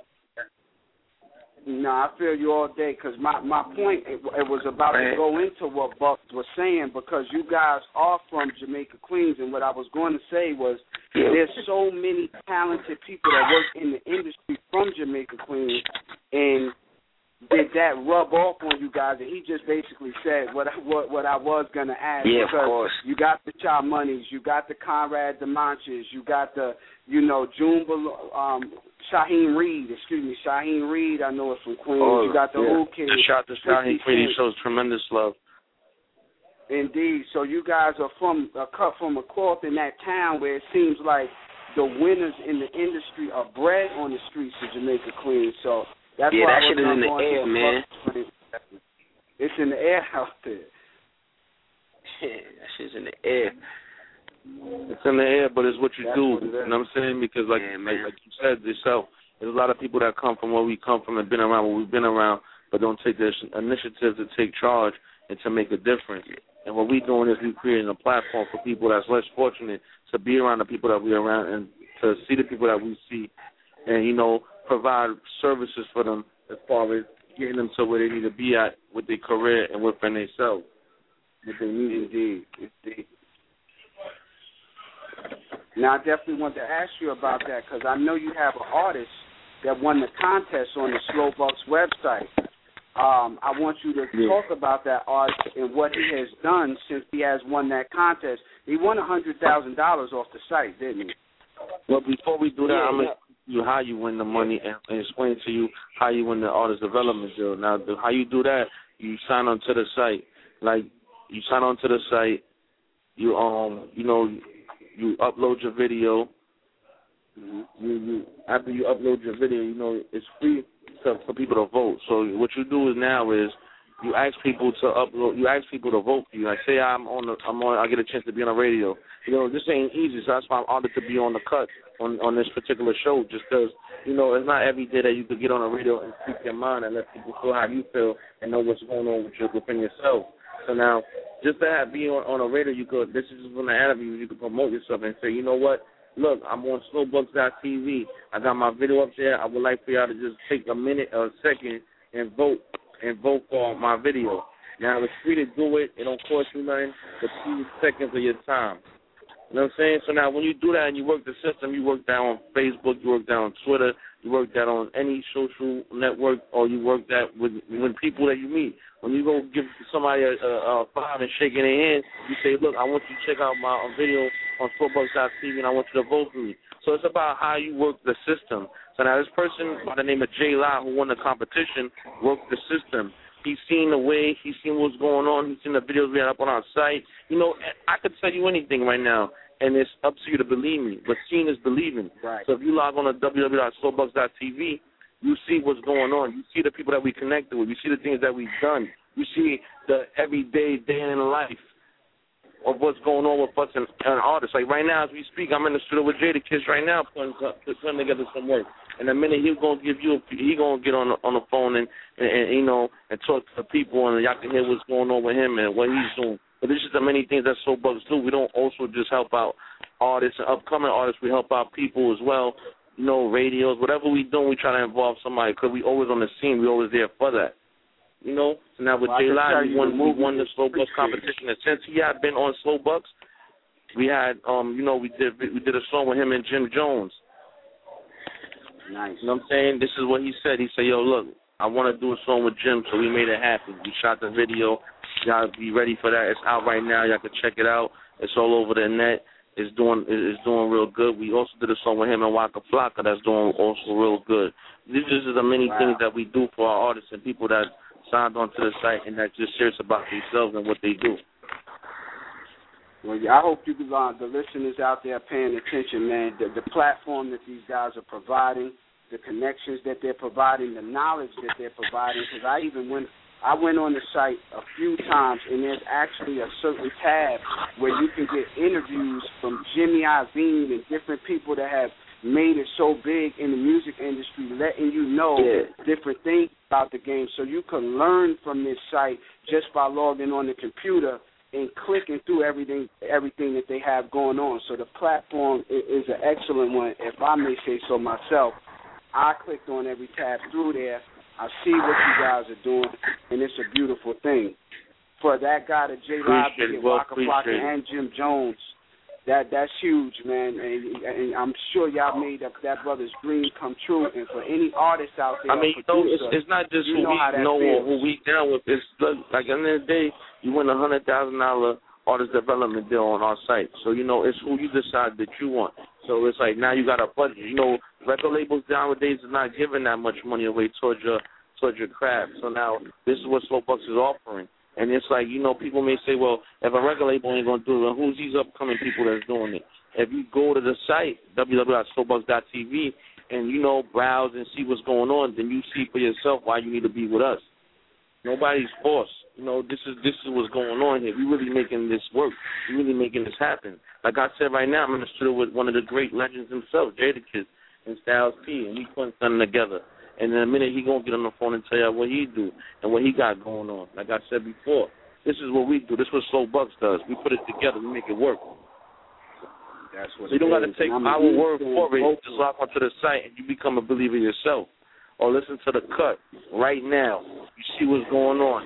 No, I feel you all day, because my point, it was about to go into what Buck was saying, because you guys are from Jamaica, Queens, and what I was going to say was there's so many talented people that work in the industry from Jamaica, Queens, and did that rub off on you guys? And he just basically said what I was going to ask. Yeah, because of course. You got the Cha Monies, you got the Conrad DeMonches, you got the, June Shaheem Reed, I know it's from Queens. You got the Who Kids. Shout to Shaheem Reed, he shows tremendous love. Indeed. So you guys are cut from a cloth in that town where it seems like the winners in the industry are bred on the streets of Jamaica, Queens. So that's why that shit is in the air, man. It's in the air out there. Yeah, that shit's in the air. It's in the air, but it's what you do. You know what I'm saying? Because like you said yourself, there's a lot of people that come from where we come from and been around where we've been around, but don't take the initiative to take charge and to make a difference. And what we're doing is we're creating a platform for people that's less fortunate to be around the people that we're around and to see the people that we see and, provide services for them as far as getting them to where they need to be at with their career and within themselves. What they need. Indeed. Now, I definitely want to ask you about that, because I know you have an artist that won the contest on the Slow Bucks website. I want you to talk about that artist and what he has done since he has won that contest. He won $100,000 off the site, didn't he? Well, before we do that, I'm going to you how you win the money and explain to you how you win the artist development deal. Now, how you do that, you sign on to the site. Like, you sign on to the site, you you upload your video. You after you upload your video, it's free for people to vote. So what you do now is you ask people to upload. You ask people to vote for you. Like, say I get a chance to be on the radio. This ain't easy. So that's why I'm honored to be on the cut on this particular show. Just because it's not every day that you could get on the radio and speak your mind and let people feel how you feel and know what's going on within yourself. So now, just to be on a radio, this is just from the interview, you can promote yourself and say, you know what, look, I'm on slowbucks.tv. I got my video up there. I would like for y'all to just take a minute or a second and vote for my video. Now, it's free to do it. It don't cost you nothing but 2 seconds of your time. You know what I'm saying? So now when you do that and you work the system, you work that on Facebook, you work that on Twitter, you work that on any social network, or you work that with people that you meet. When you go give somebody a five and shaking their hand, you say, look, I want you to check out my video on slowbucks.tv and I want you to vote for me. So it's about how you work the system. So now this person by the name of Jay La, who won the competition, worked the system. He's seen the way, he's seen what's going on, he's seen the videos we had up on our site. I could tell you anything right now, and it's up to you to believe me. But seeing is believing. Right. So if you log on to www.slowbucks.tv, you see what's going on. You see the people that we connected with. You see the things that we've done. You see the everyday, day in life. of what's going on with us and artists. Like right now, as we speak, I'm in the studio with Jadakiss right now putting together some work. In a minute, he's gonna get on the phone and you know and talk to the people, and y'all can hear what's going on with him and what he's doing. But there's just the many things that Soul Bucks do. We don't also just help out artists and upcoming artists. We help out people as well. You know, radios, whatever we do, we try to involve somebody because we always on the scene. We always there for that. You know, so now with J Live, we won the Slow Bucks competition, and since he had been on Slow Bucks, we had you know, we did a song with him and Jim Jones. Nice. You know what I'm saying? This is what he said. He said, "Yo, look, I want to do a song with Jim," so we made it happen. We shot the video. Y'all be ready for that. It's out right now. Y'all can check it out. It's all over the net. It's doing real good. We also did a song with him and Waka Flocka that's doing also real good. These are the many things that we do for our artists and people that signed onto the site and that's just serious about themselves and what they do. Well, yeah, I hope you, the listeners out there, paying attention, man. The platform that these guys are providing, the connections that they're providing, the knowledge that they're providing. Because I went on the site a few times, and there's actually a certain tab where you can get interviews from Jimmy Iovine and different people that have made it so big in the music industry, letting you know different things about the game. So you can learn from this site just by logging on the computer and clicking through everything that they have going on. So the platform is an excellent one, if I may say so myself. I clicked on every tab through there. I see what you guys are doing, and it's a beautiful thing. For that guy, the J Live, Waka Flocka, and Jim Jones, that's huge, man. And I'm sure y'all made that brother's dream come true. And for any artist out there, I mean, it's not just who we down with. It's like at the end of the day, you win $100,000 artist development deal on our site. So you know, it's who you decide that you want. So it's like now you got a budget. You know, record labels nowadays are not giving that much money away towards your craft. So now this is what Slow Bucks is offering. And it's like, you know, people may say, well, if a record label ain't going to do it, who's these upcoming people that's doing it? If you go to the site, www.slowbucks.tv, and, you know, browse and see what's going on, then you see for yourself why you need to be with us. Nobody's forced. You know, this is what's going on here. We're really making this work. We're really making this happen. Like I said right now, I'm in the studio with one of the great legends himself, Jadakiss and Styles P, and we putting something together. And in a minute, he going to get on the phone and tell you what he do and what he got going on. Like I said before, this is what we do. This is what Slow Bucks does. We put it together. We make it work. That's what so you don't got to take our word for it. Just log onto the site and you become a believer yourself. Or listen to the cut right now. You see what's going on.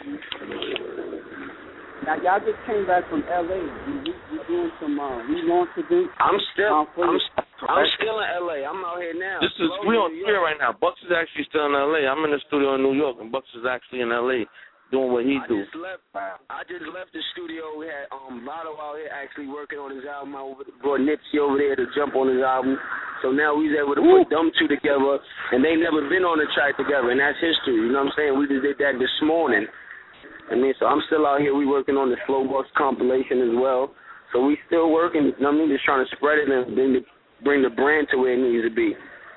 Now, y'all just came back from L.A. We doing some relaunch events. I'm still in L.A. I'm out here now. We on tour right now. Bucks is actually still in L.A. I'm in the studio in New York, and Bucks is actually in L.A. doing what he do. I just left the studio. We had Lotto out here actually working on his album. I brought Nipsey over there to jump on his album. So now we was able to put them two together, and they never been on a track together, and that's history. You know what I'm saying? We just did that this morning. I mean, so I'm still out here. We working on the Slow Bucks compilation as well. So we still working. You know what I mean? Just trying to spread it and bring the brand to where it needs to be.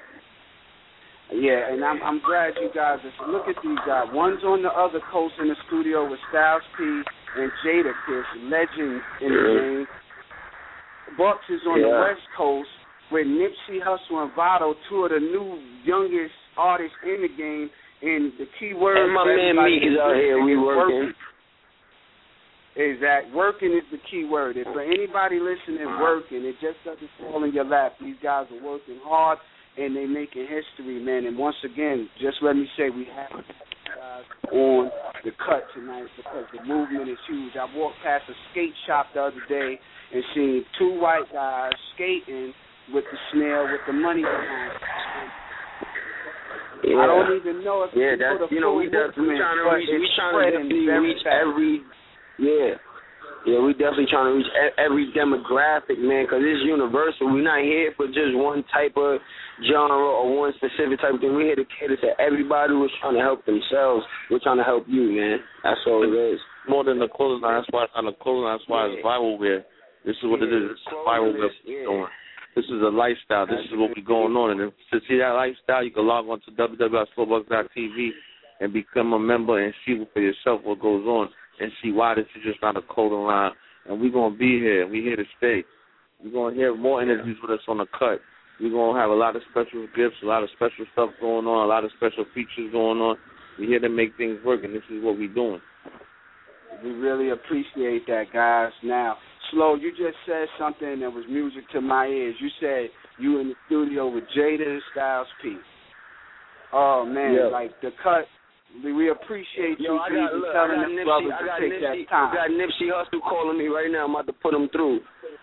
Yeah, and I'm glad you guys look at these guys. One's on the other coast in the studio with Styles P and Jadakiss, legends in the game. Bucks is on the West Coast with Nipsey Hussle and Vado, two of the new youngest artists in the game. And the key word, and my man Meek is out here. We working. Exactly. Working is the key word. And for anybody listening, working, it just doesn't fall in your lap. These guys are working hard, and they making history, man. And once again, just let me say we have guys on the cut tonight because the movement is huge. I walked past a skate shop the other day and seen two white guys skating with the snare with the money behind it. Yeah. I don't even know if that's, you know, we definitely trying to reach every we definitely trying to reach every demographic, man, because it's universal. We're not here for just one type of genre or one specific type of thing. We're here to cater to everybody who's trying to help themselves. We're trying to help you, man. That's all it is. More than the clothing line, that's why it's viral wear. This is what it is. It's viral wear doing. This is a lifestyle. This is what we're going on. And to see that lifestyle, you can log on to www.slowbucks.tv and become a member and see for yourself what goes on and see why this is just not a clothing line and we're gonna be here. We're here to stay. You're gonna hear more interviews with us on the cut. We're gonna have a lot of special gifts, a lot of special stuff going on, a lot of special features going on. We're here to make things work, and this is what we're doing. We really appreciate that, guys. Now, Slow, you just said something that was music to my ears. You said you in the studio with Jada and Styles P. Oh, man, like the cut, we appreciate you for even telling us brothers to take that time. I got Nipsey Hussle calling me right now. I'm about to put him through.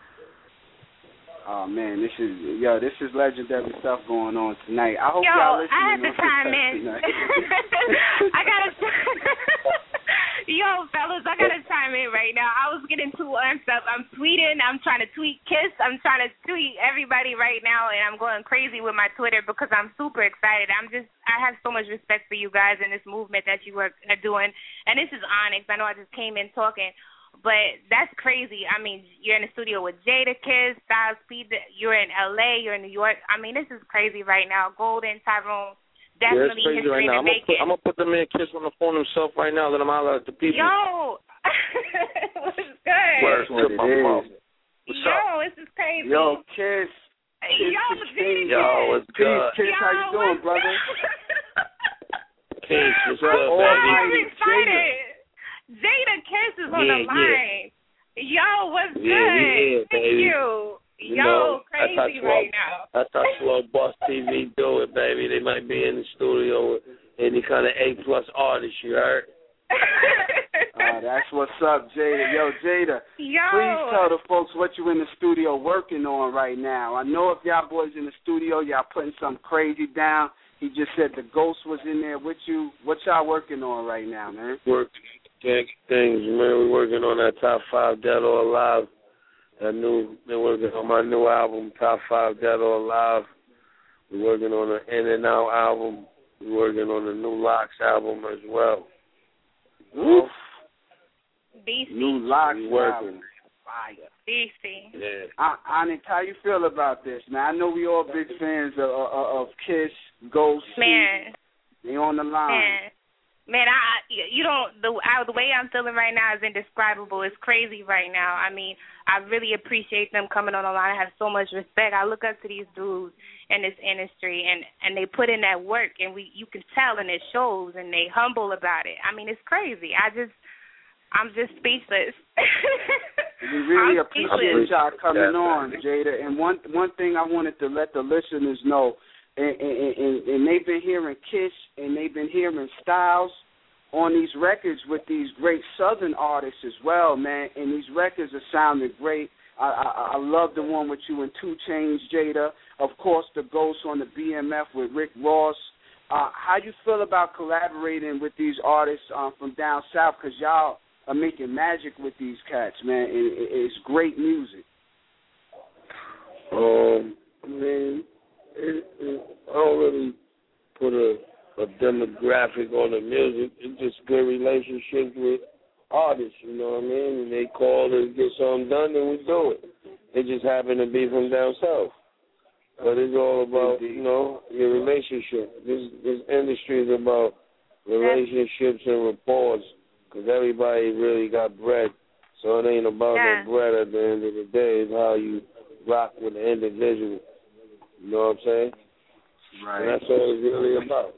Oh, man, this is legendary stuff going on tonight. I hope y'all listening. I had to chime in. I got to... Yo, fellas, I got to chime in right now. I was getting too amped up. I'm tweeting. I'm trying to tweet Kiss. I'm trying to tweet everybody right now, and I'm going crazy with my Twitter because I'm super excited. I have so much respect for you guys and this movement that you are doing. And this is Onyx. I know I just came in talking, but that's crazy. I mean, you're in the studio with Jada, Kiss, Styles P. You're in L.A. You're in New York. I mean, this is crazy right now. Golden, Tyrone. Definitely it's crazy right now. I'm going to put the man Kiss on the phone himself right now. Let him holler at the people. Yo! What's good? What's up? Yo, this is crazy. Yo, Kiss. Yo, Yo, what's good? Kiss, how you doing, brother? Kiss, what's up, baby? I'm excited. Jada Kiss is on the line. Yo, what's good? Yeah, Thank you. Yo, crazy right now. That's how Slow Boss TV do it, baby. They might be in the studio with any kind of A+ artist, you heard? That's what's up, Jada. Yo, Jada, please tell the folks what you in the studio working on right now. I know if y'all boys in the studio, y'all putting something crazy down. He just said the Ghost was in there with you. What y'all working on right now, man? Working things, man. We're working on that Top 5 Dead or Alive. Been working on my new album, Top 5 Dead or Alive. We're working on an In and Out album. We're working on the new Locks album as well. Oof. Beastie. New Locks album. Fire. Beastie. Yeah. Onyx, how you feel about this, man? I know we all big fans of Kiss, Ghost. Man. They on the line. Man, the way I'm feeling right now is indescribable. It's crazy right now. I mean, I really appreciate them coming on the line. I have so much respect. I look up to these dudes in this industry, and they put in that work, and you can tell, and it shows, and they humble about it. I mean, it's crazy. I'm just speechless. We really appreciate y'all coming on, Jada. And one thing I wanted to let the listeners know. And they've been hearing Kiss and they've been hearing Styles on these records with these great Southern artists as well, man. And these records are sounding great. I love the one with you and 2 Chainz, Jada. Of course, the Ghost on the BMF with Rick Ross. How you feel about collaborating with these artists from down south? Because y'all are making magic with these cats, man. It's great music. Man. I don't really put a demographic on the music. It's just good relationships with artists, you know what I mean? And they call to get something done, and we do it. They just happen to be from down south. But it's all about, your relationship. This industry is about relationships and rapport, because everybody really got bread. So it ain't about no bread at the end of the day. It's how you rock with the individual. You know what I'm saying? Right. And that's all it's really about.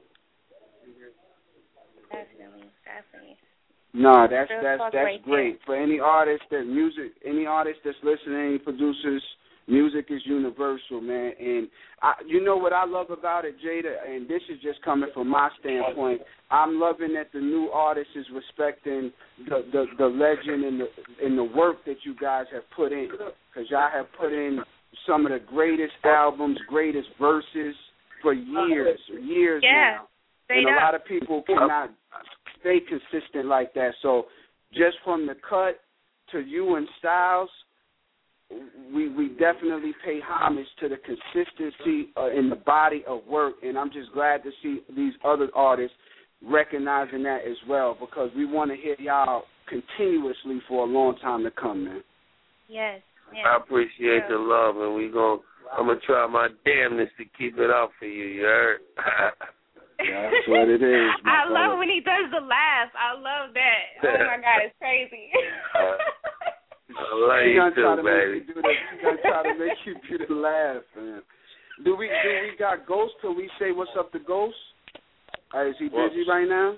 Definitely. No, that's great. For any artist that's listening, any producers, music is universal, man. And you know what I love about it, Jada, and this is just coming from my standpoint. I'm loving that the new artist is respecting the legend and the work that you guys have put in, because y'all have put in some of the greatest albums, greatest verses for years now. And a lot of people cannot stay consistent like that. So just from the cut to you and Styles, we definitely pay homage to the consistency in the body of work. And I'm just glad to see these other artists recognizing that as well, because we want to hear y'all continuously for a long time to come, man. Yes. I appreciate the love, and I'm going to try my damnedest to keep it up for you, you heard? That's what it is. I love when he does the laugh. I love that. Oh, my God, it's crazy. gonna try to make you do that. She's gonna try to make you do the laugh, man. Do we got Ghost? Till we say what's up to Ghost? Is he busy right now?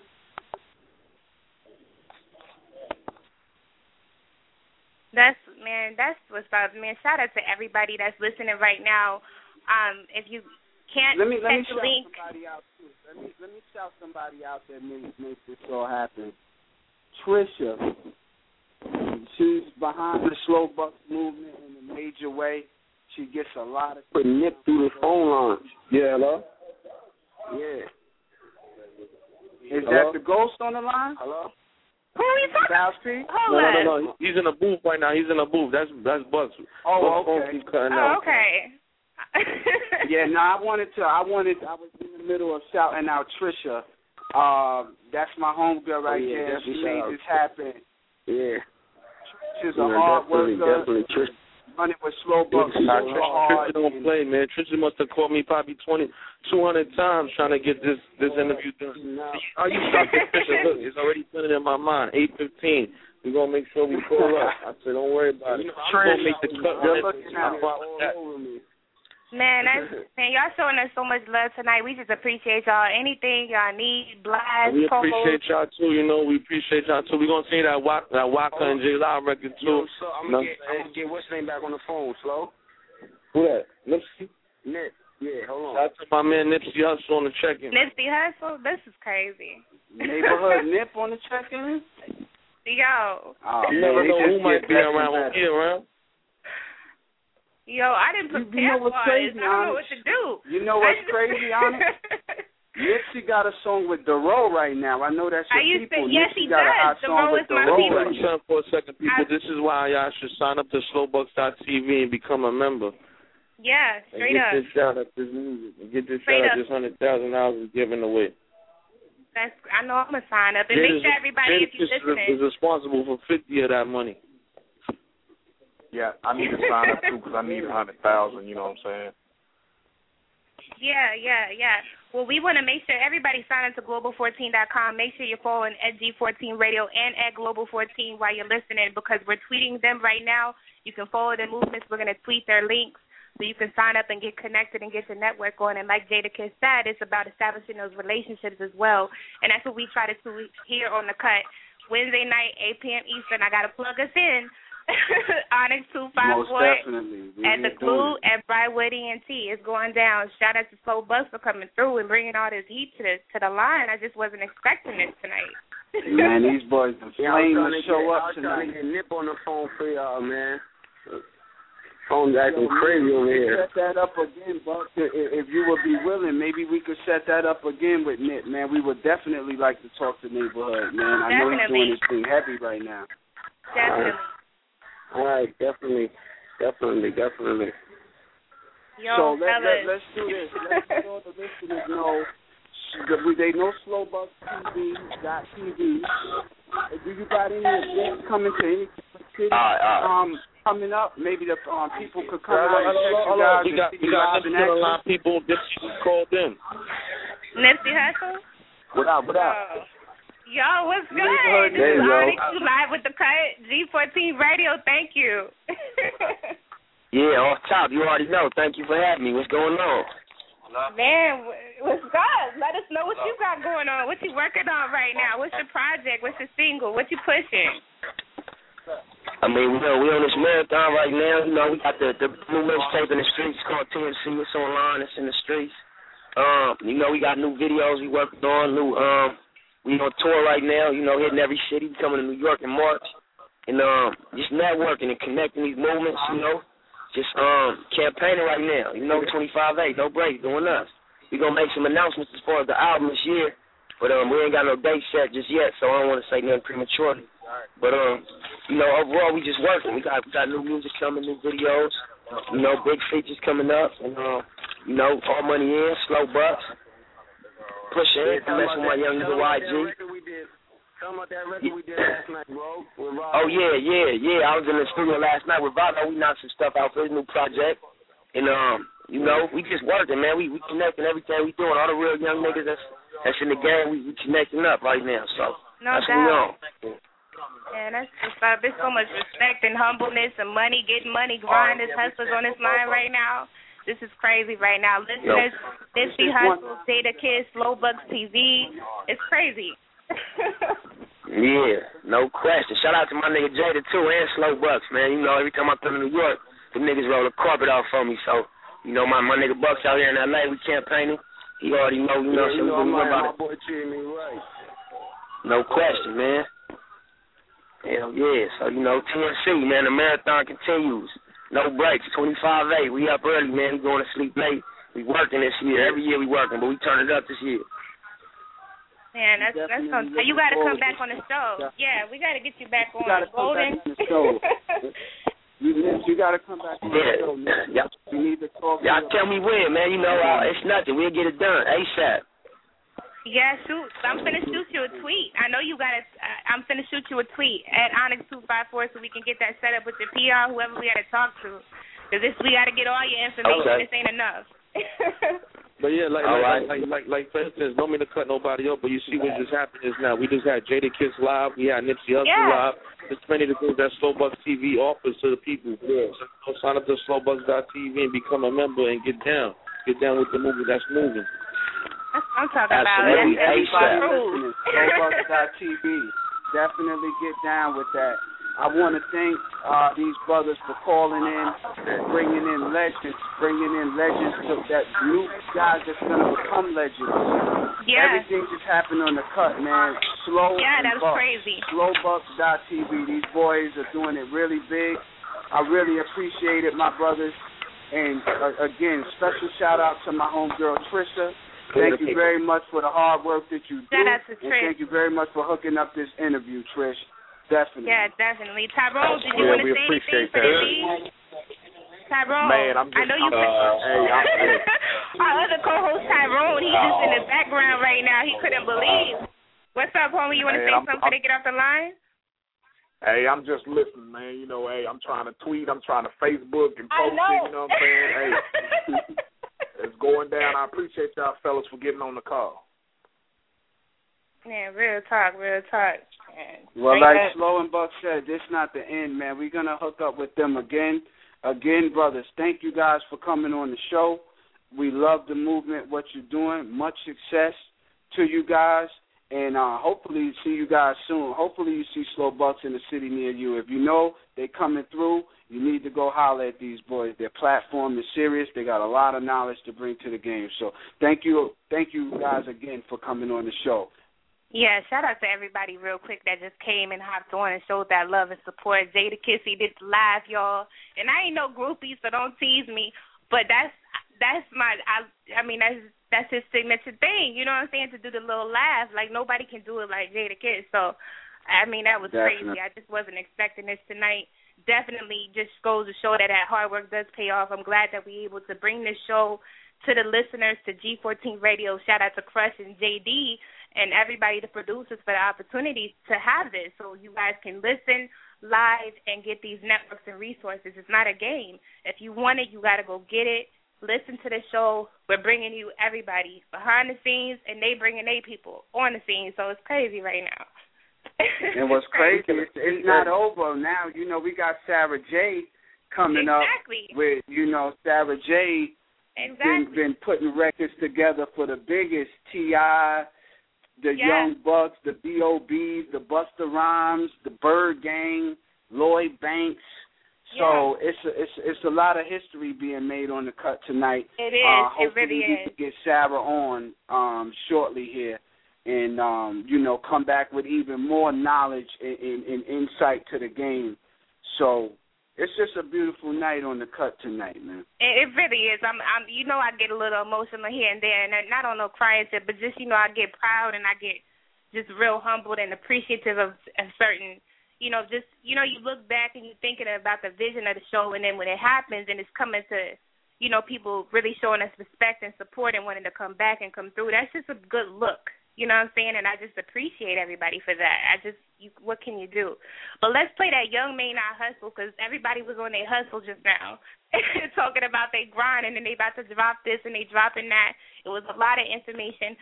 That's what's up, man. Shout out to everybody that's listening right now. If you can't let me catch shout the link. Somebody out too. Let me shout somebody out that makes this all happen. Trisha. She's behind the Slow Bucks movement in a major way. She gets a lot of Nip through the phone lines. Yeah, hello? Yeah. Is that the Ghost on the line? Hello? Who are you talking about? No. He's in a booth right now. He's in a booth. That's Bucks. Oh, okay. Okay. Yeah, no, I was in the middle of shouting out Trisha. That's my homegirl right there. She made this happen. Yeah. She's a hard worker. Definitely Trisha. Running with Slow Bucks. Trisha don't play, man. Trisha must have called me probably 200 times trying to get this interview done. Are you shocked at Trisha? Look, it's already printed in my mind. 8:15. We're going to make sure we pull up. I said, don't worry about it. I'm going to make the cut. You're looking at it all over me. Man, y'all showing us so much love tonight. We just appreciate y'all. Anything y'all need, blast, we appreciate y'all too. We appreciate y'all too. We're gonna see that Waka and J Live record too. So I'm gonna get what's name back on the phone, Slow. Who that? Nipsey. Nip. Yeah, hold on. Shout out to my man Nipsey Hussle on the check-in. Nipsey Hussle, this is crazy. Neighborhood Nip on the check-in. Yo. You never know who might be around when we around. Yo, I didn't prepare for this. I don't know what to do. You know what's crazy, Honest? Nipsey got a song with Dero right now. I know that's your people. Yes, he got does. a hot song with Dero right now. For a second, people, this is why y'all should sign up to slowbucks.tv and become a member. Yeah, straight up. Get this shout out this music. And get this shout out this $100,000 is given away. I know I'm gonna sign up and make sure everybody, if you're listening, is responsible for 50 of that money. Yeah, I need to sign up too because I need 100,000. You know what I'm saying? Yeah. Well, we want to make sure everybody sign up to global14.com. Make sure you're following at G14 Radio and at Global14 while you're listening because we're tweeting them right now. You can follow their movements. We're going to tweet their links so you can sign up and get connected and get your network on. And like Jadakiss said, it's about establishing those relationships as well. And that's what we try to do here on The Cut. Wednesday night, 8 p.m. Eastern. I got to plug us in. Onyx 254 at the Glue at Brightwood ENT is going down. Shout out to Slow Bucks for coming through and bringing all this heat to the line. I just wasn't expecting this tonight. Man, these boys are flaming to show up tonight. I'm trying to get Nip on the phone for y'all, man. Phone's acting crazy over here. Set that up again, Buck. If you would be willing, maybe we could set that up again with Nip, man. We would definitely like to talk to Neighborhood, man. I know he's doing this thing heavy right now. Definitely. All right, definitely. Yo, so let's do this. Let's let all the listeners know. They know SlowBucksTV.tv. Do you got any events coming to any city coming up? Maybe the people could come out and check you guys. We got a lot of people. Nipsey called in. Nipsey Hussle? What up? Yo, what's good? This is Onyx live with The Cut, G14 Radio. Thank you. Yeah, off top. You already know. Thank you for having me. What's going on? Man, what's good? Let us know what you got going on. What you working on right now? What's your project? What's your single? What you pushing? I mean, we on this marathon right now. You know, we got the new mixtape in the streets called TNC. It's online. It's in the streets. You know, we got new videos we working on. We on tour right now, you know, hitting every city. We coming to New York in March. And just networking and connecting these movements, you know. Just campaigning right now. You know, 25-8, no break, doing us. We're going to make some announcements as far as the album this year. But we ain't got no date set just yet, so I don't want to say nothing prematurely. But, you know, overall, we just working. We got new music coming, new videos. You know, big features coming up. And, you know, all money in, Slow Bucks. Pushing it, messing with my young nigga YG. Tell them about that record we did last night, bro. Oh, yeah. I was in the studio last night with Vado. We knocked some stuff out for his new project. And, you know, we just working, man. We connecting everything we doing. All the real young niggas that's in the game, we connecting up right now. So that's what we on. Yeah, that's what's up. There's so much respect and humbleness and money, getting money, grinders, hustlers on this line right now. This is crazy right now. Listeners, Nipsey Hussle, Jada Kiss, Slow Bucks TV. It's crazy. Yeah, no question. Shout out to my nigga Jada, too, and Slow Bucks, man. You know, every time I come to New York, the niggas roll the carpet off for me. So, you know, my nigga Bucks out here in L.A., we campaigning. He already know, you know, so we about it. Boy, me right. No question, man. Hell yeah. So, you know, TNC, man, the marathon continues. No breaks. 25-8. We up early, man. We going to sleep late. We working this year. Every year we working, but we turn it up this year. Man, that's something. You got to come back on the show. Yeah, we got to get you back on. You got to come back on the show. You got to come back on the show, man. Yeah. You need to talk. Y'all tell me when, man. You know, it's nothing. We'll get it done ASAP. Yeah, shoot. I'm finna shoot you a tweet. I know you got it. I'm finna shoot you a tweet at Onyx254 so we can get that set up with the PR, whoever we got to talk to. Because we got to get all your information. Okay. This ain't enough. But yeah, like for instance, don't mean to cut nobody up, but you see what just happened is now we just had Jada Kiss live, we had Nipsey Hussle live. There's plenty of things that Slowbucks TV offers to the people. Yeah. So sign up to Slowbucks.tv and become a member and get down with the movie that's moving. That's what I'm talking Absolutely. about. Everybody listening, Slowbucks.tv, definitely get down with that. I want to thank these brothers for calling in, bringing in legends to that new guys that's going to become legends. Yeah. Everything just happened on the cut, man. That was crazy. Slowbucks.tv. These boys are doing it really big. I really appreciate it, my brothers. And, again, special shout-out to my homegirl, Trisha. Thank you very much for the hard work that you do. Shout out to Trish. And thank you very much for hooking up this interview, Trish. Definitely. Yeah, definitely. Tyrone, did you want to say anything for the league? Tyrone, man, I'm just, I know you. Our other co-host Tyrone, he's just in the background right now. He couldn't believe. What's up, homie? You want to say something before they get off the line? Hey, I'm just listening, man. You know, hey, I'm trying to tweet, I'm trying to Facebook and post it. You know what I'm saying? Hey, it's going down. I appreciate y'all fellas for getting on the call. Yeah, real talk. Man. Well, like Slow and Buck said, this not the end, man. We're going to hook up with them again. Again, brothers, thank you guys for coming on the show. We love the movement, what you're doing. Much success to you guys, and hopefully see you guys soon. Hopefully you see Slow Bucks in the city near you. If you know they're coming through, you need to go holler at these boys. Their platform is serious. They got a lot of knowledge to bring to the game. So thank you guys again for coming on the show. Yeah, shout out to everybody real quick that just came and hopped on and showed that love and support. Jada Kissy did live, y'all. And I ain't no groupie, so don't tease me. But that's his signature thing, you know what I'm saying, to do the little laugh. Like, nobody can do it like Jada Kiss. So, I mean, that was crazy. I just wasn't expecting this tonight. Definitely just goes to show that hard work does pay off. I'm glad that we're able to bring this show to the listeners, to G14 Radio. Shout out to Crush and JD and everybody, the producers, for the opportunity to have this so you guys can listen live and get these networks and resources. It's not a game. If you want it, you got to go get it. Listen to the show. We're bringing you everybody behind the scenes, and they bringing their people on the scenes, so it's crazy right now. And what's crazy, it's not over now. You know, we got Sarah J coming up with, you know, Sarah J been putting records together for the biggest, T.I., the Young Bucks, the B.O.B.s, the Busta Rhymes, the Bird Gang, Lloyd Banks. So it's a lot of history being made on the cut tonight. It is. Hopefully it really we can get Sarah on shortly here and, you know, come back with even more knowledge and insight to the game. So it's just a beautiful night on the cut tonight, man. It really is. I'm you know, I get a little emotional here and there, and I don't know crying, but just, you know, I get proud and I get just real humbled and appreciative of certain, you know, just, you know, you look back and you're thinking about the vision of the show, and then when it happens and it's coming to, you know, people really showing us respect and support and wanting to come back and come through, that's just a good look. You know what I'm saying? And I just appreciate everybody for that. What can you do? But let's play that Young May Not Hustle, because everybody was on their hustle just now, talking about they grind, and then they about to drop this and they dropping that. It was a lot of information.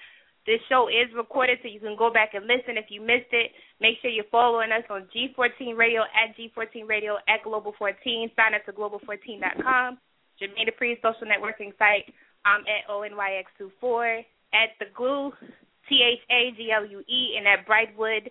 This show is recorded, so you can go back and listen if you missed it. Make sure you're following us on G14 Radio, at G14 Radio, at Global 14. Sign up to global14.com. Jermaine Dupri's social networking site. I'm at ONYX24. At The Glue, THAGLUE, and at Brightwood,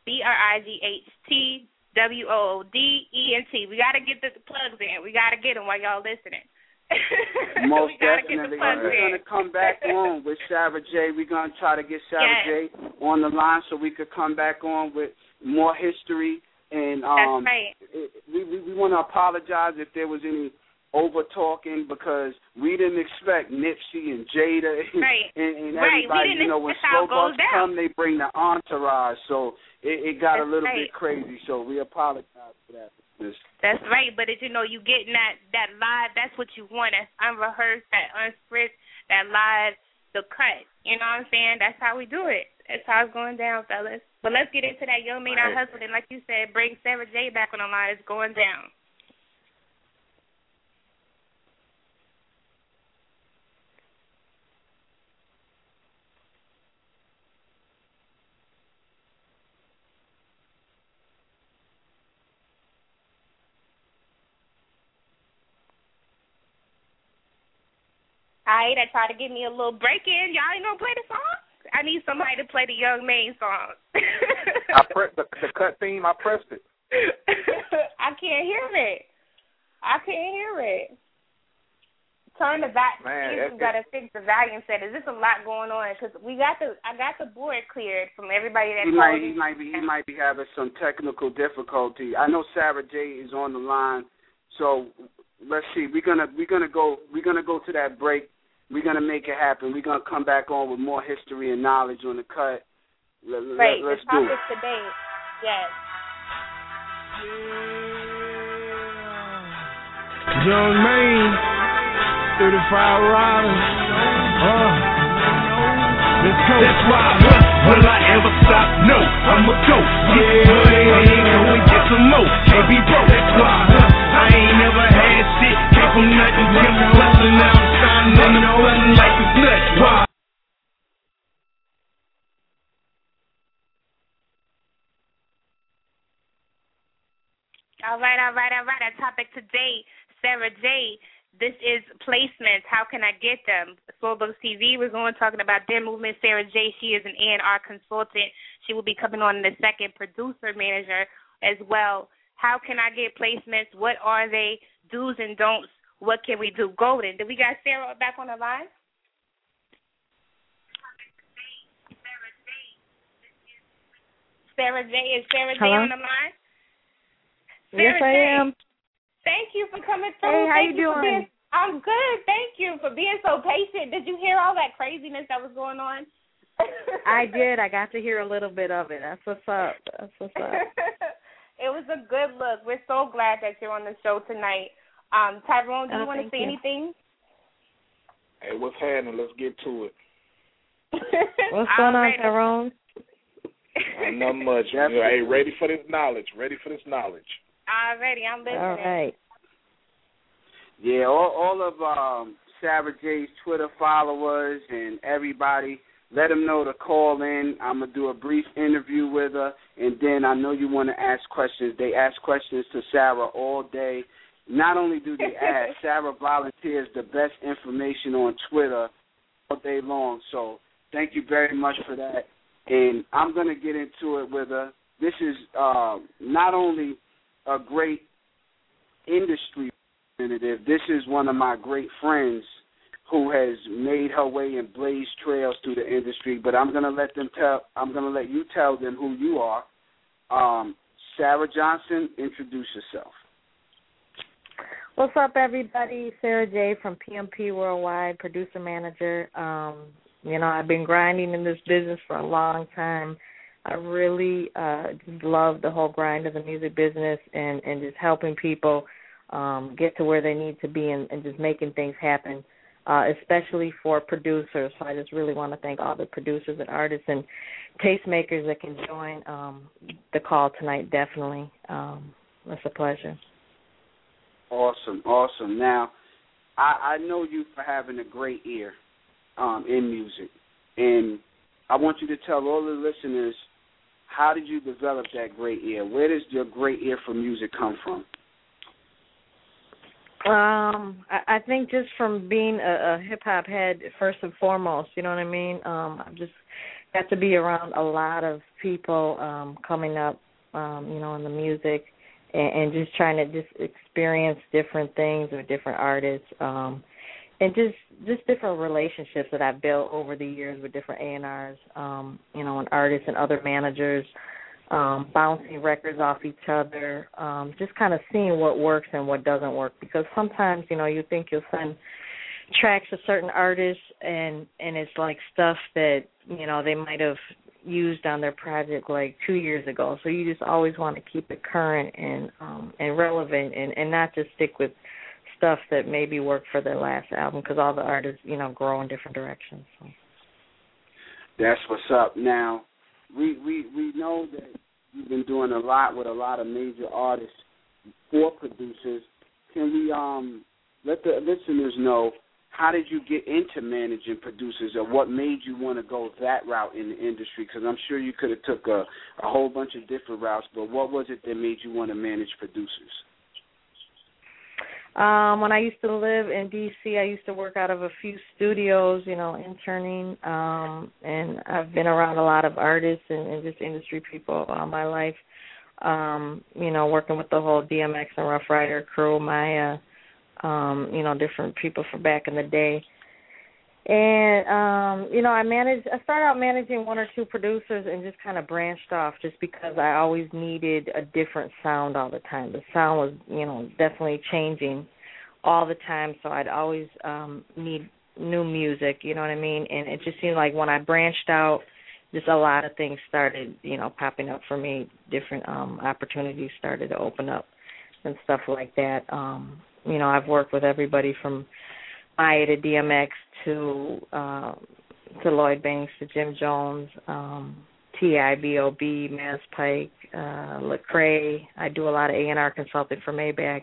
BRIGHTWOODENT. We got to get the plugs in. We got to get them while y'all listening. Most definitely. We're going to come back on with Sarah J. We're going to try to get Sarah J on the line so we could come back on with more history. And that's right. We want to apologize if there was any over-talking because we didn't expect Nipsey and Jada and everybody. You know, when Slow Bucks come, they bring the entourage. So it got a little bit crazy. So we apologize for that. That's right, but as you know, you getting that live, that's what you want, that unrehearsed, that unscripted, that live, the cut. You know what I'm saying? That's how we do it. That's how it's going down, fellas. But let's get into that Young Maine Out Hustle, and like you said, bring Sarah J back on the line. It's going down. All right, I tried to give me a little break in. Y'all ain't gonna play the song? I need somebody to play the Young Maine song. I pressed the cut theme. I pressed it. I can't hear it. Turn the back. You gotta fix the volume setting. There's a lot going on because I got the board cleared from everybody that called. He might be having some technical difficulty. I know Sarah J is on the line, so let's see. We're gonna go to that break. We're going to make it happen. We're going to come back on with more history and knowledge on the cut. Let's do it. Today. Yes. Young Maine, 35 riders. Let's go. That's why, will I ever stop? No, I'ma go. Yeah, ain't going get some more. Can't be broke. That's why, I ain't never had shit. Came from nothing, kept hustling. Now I'm shining on the button like it's nuts. Why? All right. Our topic today, Sarah J. This is placements. How can I get them? Slowbooks TV, we're going talking about their movement. Sarah J., she is an A&R consultant. She will be coming on in a second, producer manager as well. How can I get placements? What are they? Do's and don'ts. What can we do? Golden. Did we got Sarah back on the line? Sarah J. Is Sarah J. on the line? Yes, I am. Thank you for coming through. Hey, how you doing? I'm good. Thank you for being so patient. Did you hear all that craziness that was going on? I did. I got to hear a little bit of it. That's what's up. It was a good look. We're so glad that you're on the show tonight. Tyrone, do you want to say anything? Hey, what's happening? Let's get to it. What's going on, Tyrone? Not much. Hey, ready for this knowledge. Already, I'm listening. All right. Yeah, all of Sarah J's Twitter followers and everybody, let them know to call in. I'm going to do a brief interview with her, and then I know you want to ask questions. They ask questions to Sarah all day. Not only do they ask, Sarah volunteers the best information on Twitter all day long. So thank you very much for that. And I'm going to get into it with her. This is not only a great industry representative, this is one of my great friends who has made her way and blazed trails through the industry. But I'm going to let you tell them who you are. Sarah Johnson, introduce yourself. What's up, everybody? Sarah J. from PMP Worldwide, producer manager. I've been grinding in this business for a long time. I really just love the whole grind of the music business and just helping people get to where they need to be and just making things happen, especially for producers. So I just really want to thank all the producers and artists and tastemakers that can join the call tonight, definitely. It's a pleasure. Awesome. Now, I know you for having a great ear in music. And I want you to tell all the listeners, how did you develop that great ear? Where does your great ear for music come from? I think just from being a hip-hop head, first and foremost, you know what I mean? I've just got to be around a lot of people coming up, you know, in the music and just trying to just experience different things with different artists and just different relationships that I've built over the years with different A&Rs, you know, and artists and other managers, bouncing records off each other, just kind of seeing what works and what doesn't work. Because sometimes, you know, you think you'll send tracks to certain artists and it's like stuff that, you know, they might have used on their project like 2 years ago. So you just always want to keep it current and relevant and not just stick with stuff that maybe worked for their last album, because all the artists, you know, grow in different directions. So. That's what's up. Now, we know that you've been doing a lot with a lot of major artists for producers. Can we let the listeners know, how did you get into managing producers, or what made you want to go that route in the industry? Because I'm sure you could have took a whole bunch of different routes, but what was it that made you want to manage producers? When I used to live in D.C., I used to work out of a few studios, you know, interning, and I've been around a lot of artists and just industry people all my life, you know, working with the whole DMX and Rough Rider crew, Maya, you know, different people from back in the day. And, you know, I started out managing one or two producers and just kind of branched off just because I always needed a different sound all the time. The sound was, you know, definitely changing all the time, so I'd always need new music, you know what I mean? And it just seemed like when I branched out, just a lot of things started, you know, popping up for me. Different opportunities started to open up and stuff like that. You know, I've worked with everybody from Maya to DMX to Lloyd Banks to Jim Jones, T.I., B.O.B., Mass Pike, Lecrae. I do a lot of A&R consulting for Maybach.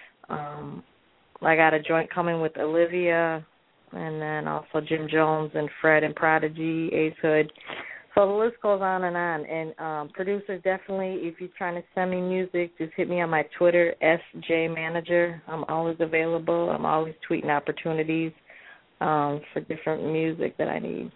I got a joint coming with Olivia, and then also Jim Jones and Fred and Prodigy, Ace Hood. So the list goes on. And producers, definitely, if you're trying to send me music, just hit me on my Twitter, SJ Manager. I'm always available. I'm always tweeting opportunities for different music that I need.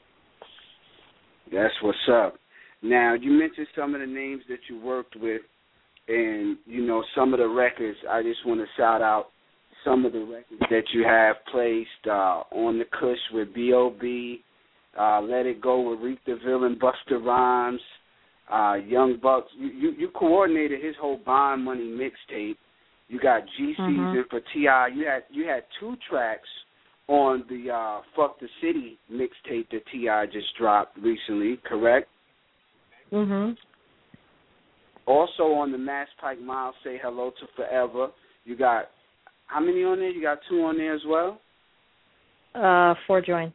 That's what's up. Now, you mentioned some of the names that you worked with and, you know, some of the records. I just want to shout out some of the records that you have placed, On the Kush with B.O.B., Let It Go with Reek the Villain, Busta Rhymes, Young Bucks. You coordinated his whole Bond Money mixtape. You got G Season for T.I. You had 2 tracks on the Fuck the City mixtape that T.I. just dropped recently, correct? Mm-hmm. Also on the Mass Pike Miles Say Hello to Forever, you got, how many on there? You got 2 on there as well? 4 joints.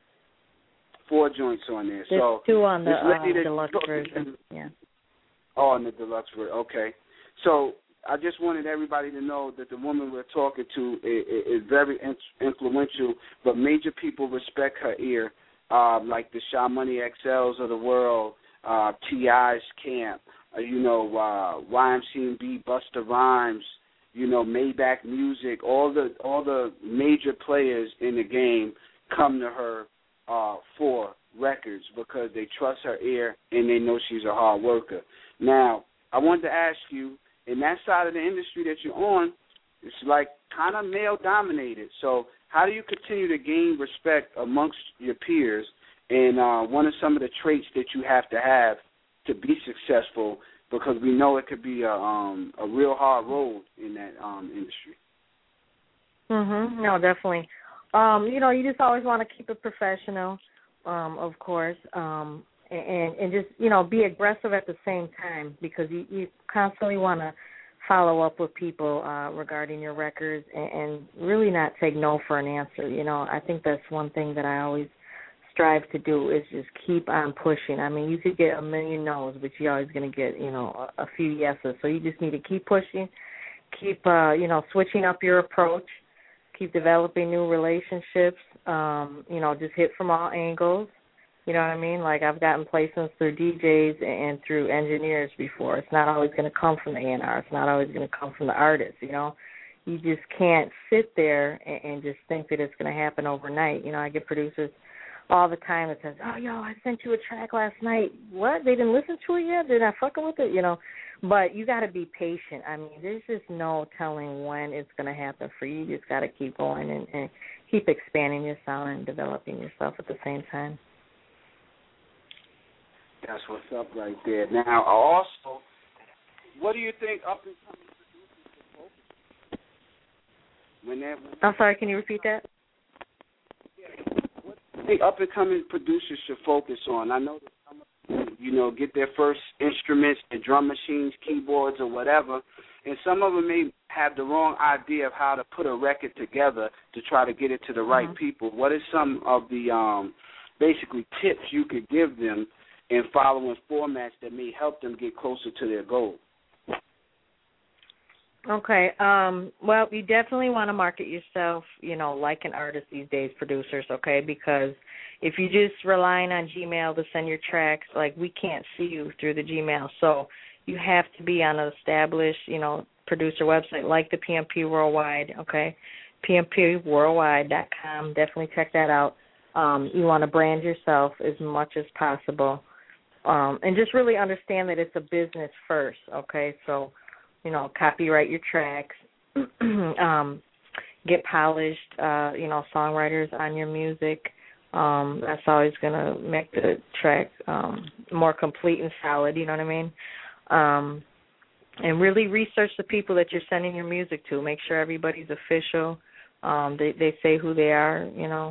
4 joints on there. There's so 2 on the deluxe version. Yeah. Oh, on the deluxe version. Okay. So I just wanted everybody to know that the woman we're talking to is very influential, but major people respect her ear, like the Sha Money XLs of the world, T.I.'s Camp, you know, YMCMB, Busta Rhymes, you know, Maybach Music, all the major players in the game come to her for records because they trust her ear and they know she's a hard worker. Now, I wanted to ask you, in that side of the industry that you're on, it's like kind of male-dominated. So how do you continue to gain respect amongst your peers? And what are some of the traits that you have to be successful? Because we know it could be a real hard road in that industry. Mm-hmm. No, definitely. You know, you just always want to keep it professional, of course, and just, you know, be aggressive at the same time, because you constantly want to follow up with people regarding your records and really not take no for an answer. You know, I think that's one thing that I always strive to do is just keep on pushing. I mean, you could get a million no's, but you're always going to get, you know, a few yeses. So you just need to keep pushing, keep, you know, switching up your approach, keep developing new relationships, you know, just hit from all angles, You know what I mean? Like, I've gotten placements through DJs and through engineers before. It's not always going to come from the A&R. It's not always going to come from the artist, you know? You just can't sit there and just think that it's going to happen overnight. You know, I get producers all the time that says, oh, yo, I sent you a track last night. What? They didn't listen to it yet? They're not fucking with it? You know? But you got to be patient. I mean, there's just no telling when it's going to happen for you. You just got to keep going and keep expanding your sound and developing yourself at the same time. That's what's up right there. Now, also, what do you think up and coming producers should focus on? I'm sorry, can you repeat that? What do you think up and coming producers should focus on? I know that some of them, you know, get their first instruments, their drum machines, keyboards, or whatever, and some of them may have the wrong idea of how to put a record together to try to get it to the right people. What are some of the basically tips you could give them in following formats that may help them get closer to their goal? Okay. Well, you definitely want to market yourself, you know, like an artist these days, producers, okay? Because if you're just relying on Gmail to send your tracks, like, we can't see you through the Gmail. So you have to be on an established, you know, producer website like the PMP Worldwide, okay? PMPworldwide.com. Definitely check that out. You want to brand yourself as much as possible. And just really understand that it's a business first, okay? So, you know, copyright your tracks, get polished, you know, songwriters on your music. That's always going to make the track more complete and solid, you know what I mean? And really research the people that you're sending your music to. Make sure everybody's official. They say who they are, you know.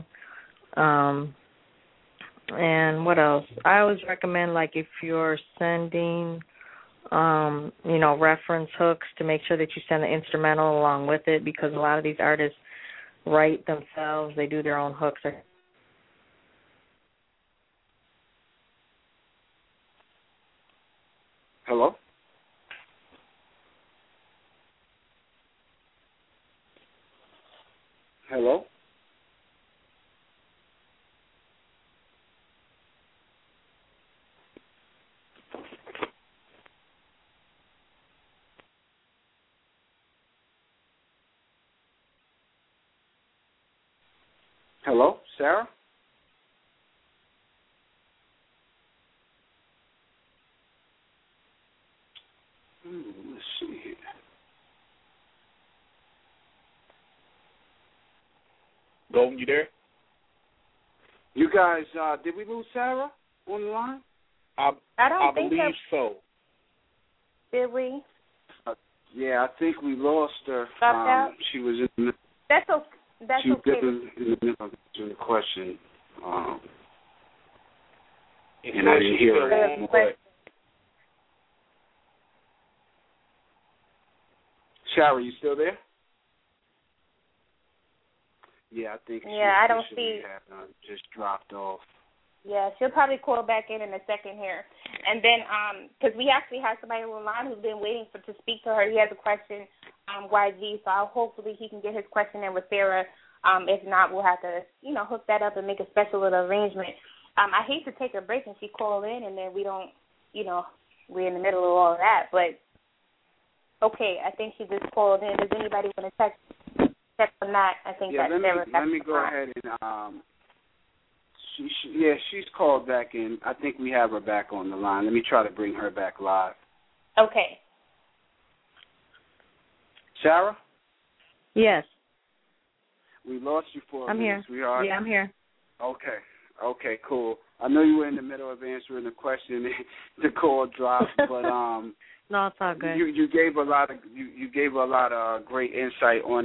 And what else? I always recommend, like, if you're sending, you know, reference hooks, to make sure that you send the instrumental along with it, because a lot of these artists write themselves. They do their own hooks. Hello? Hello? Hello, Sarah? Let's see here. Golden, you there? You guys, did we lose Sarah on the line? I don't believe so. Did we? Yeah, I think we lost her. She was in the That's okay. She was in the middle of the question, and I didn't hear her. Sarah, you still there? Yeah, I think I don't see. Just dropped off. Yeah, she'll probably call back in a second here. And then, because we actually have somebody on the line who's been waiting to speak to her. He has a question, YG, so hopefully he can get his question in with Sarah. If not, we'll have to, you know, hook that up and make a special little arrangement. I hate to take a break and she call in and then we don't, you know, we're in the middle of all of that. But, okay, I think she just called in. Does anybody want to check on that? I think that's Sarah. Let me go ahead and... she's called back in. I think we have her back on the line. Let me try to bring her back live. Okay. Sarah? Yes. We lost you for a minute, here. Sweetheart. Yeah, I'm here. Okay, cool. I know you were in the middle of answering the question. The call dropped, but no, it's all good. You gave a lot of great insight on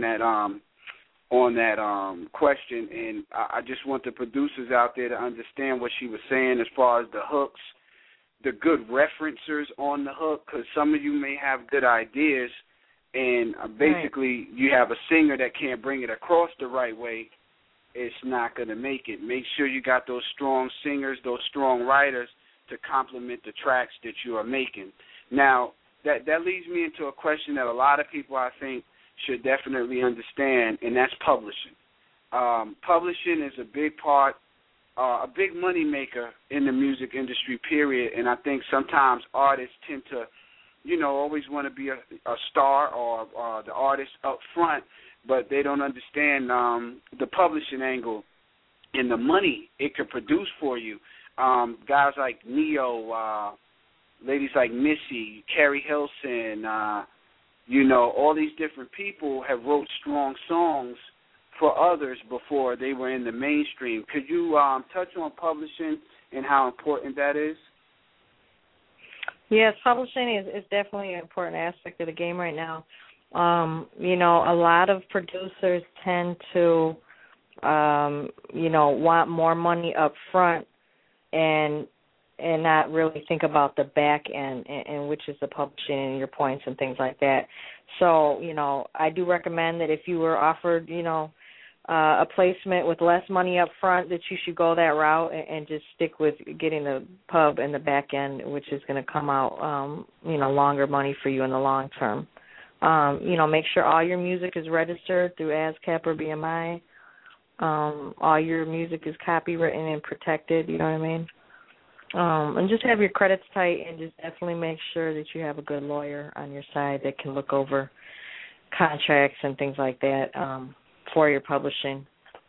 that question, and I just want the producers out there to understand what she was saying as far as the hooks, the good referencers on the hook, because some of you may have good ideas, and basically you have a singer that can't bring it across the right way, it's not going to make it. Make sure you got those strong singers, those strong writers to complement the tracks that you are making. Now, that leads me into a question that a lot of people, I think, should definitely understand, and that's publishing. Publishing is a big part a big money maker in the music industry, period. And I think sometimes artists tend to, always want to be a star or the artist up front, but they don't understand the publishing angle and the money it could produce for you. Guys like Neo, ladies like Missy, Carrie Hilson, all these different people have wrote strong songs for others before they were in the mainstream. Could you touch on publishing and how important that is? Yes, publishing is definitely an important aspect of the game right now. A lot of producers tend to, want more money up front and not really think about the back end, and which is the publishing and your points and things like that. So, I do recommend that if you were offered, a placement with less money up front, that you should go that route and just stick with getting the pub and the back end, which is going to come out, longer money for you in the long term. Make sure all your music is registered through ASCAP or BMI. All your music is copywritten and protected, you know what I mean? And just have your credits tight, and just definitely make sure that you have a good lawyer on your side that can look over contracts and things like that for your publishing.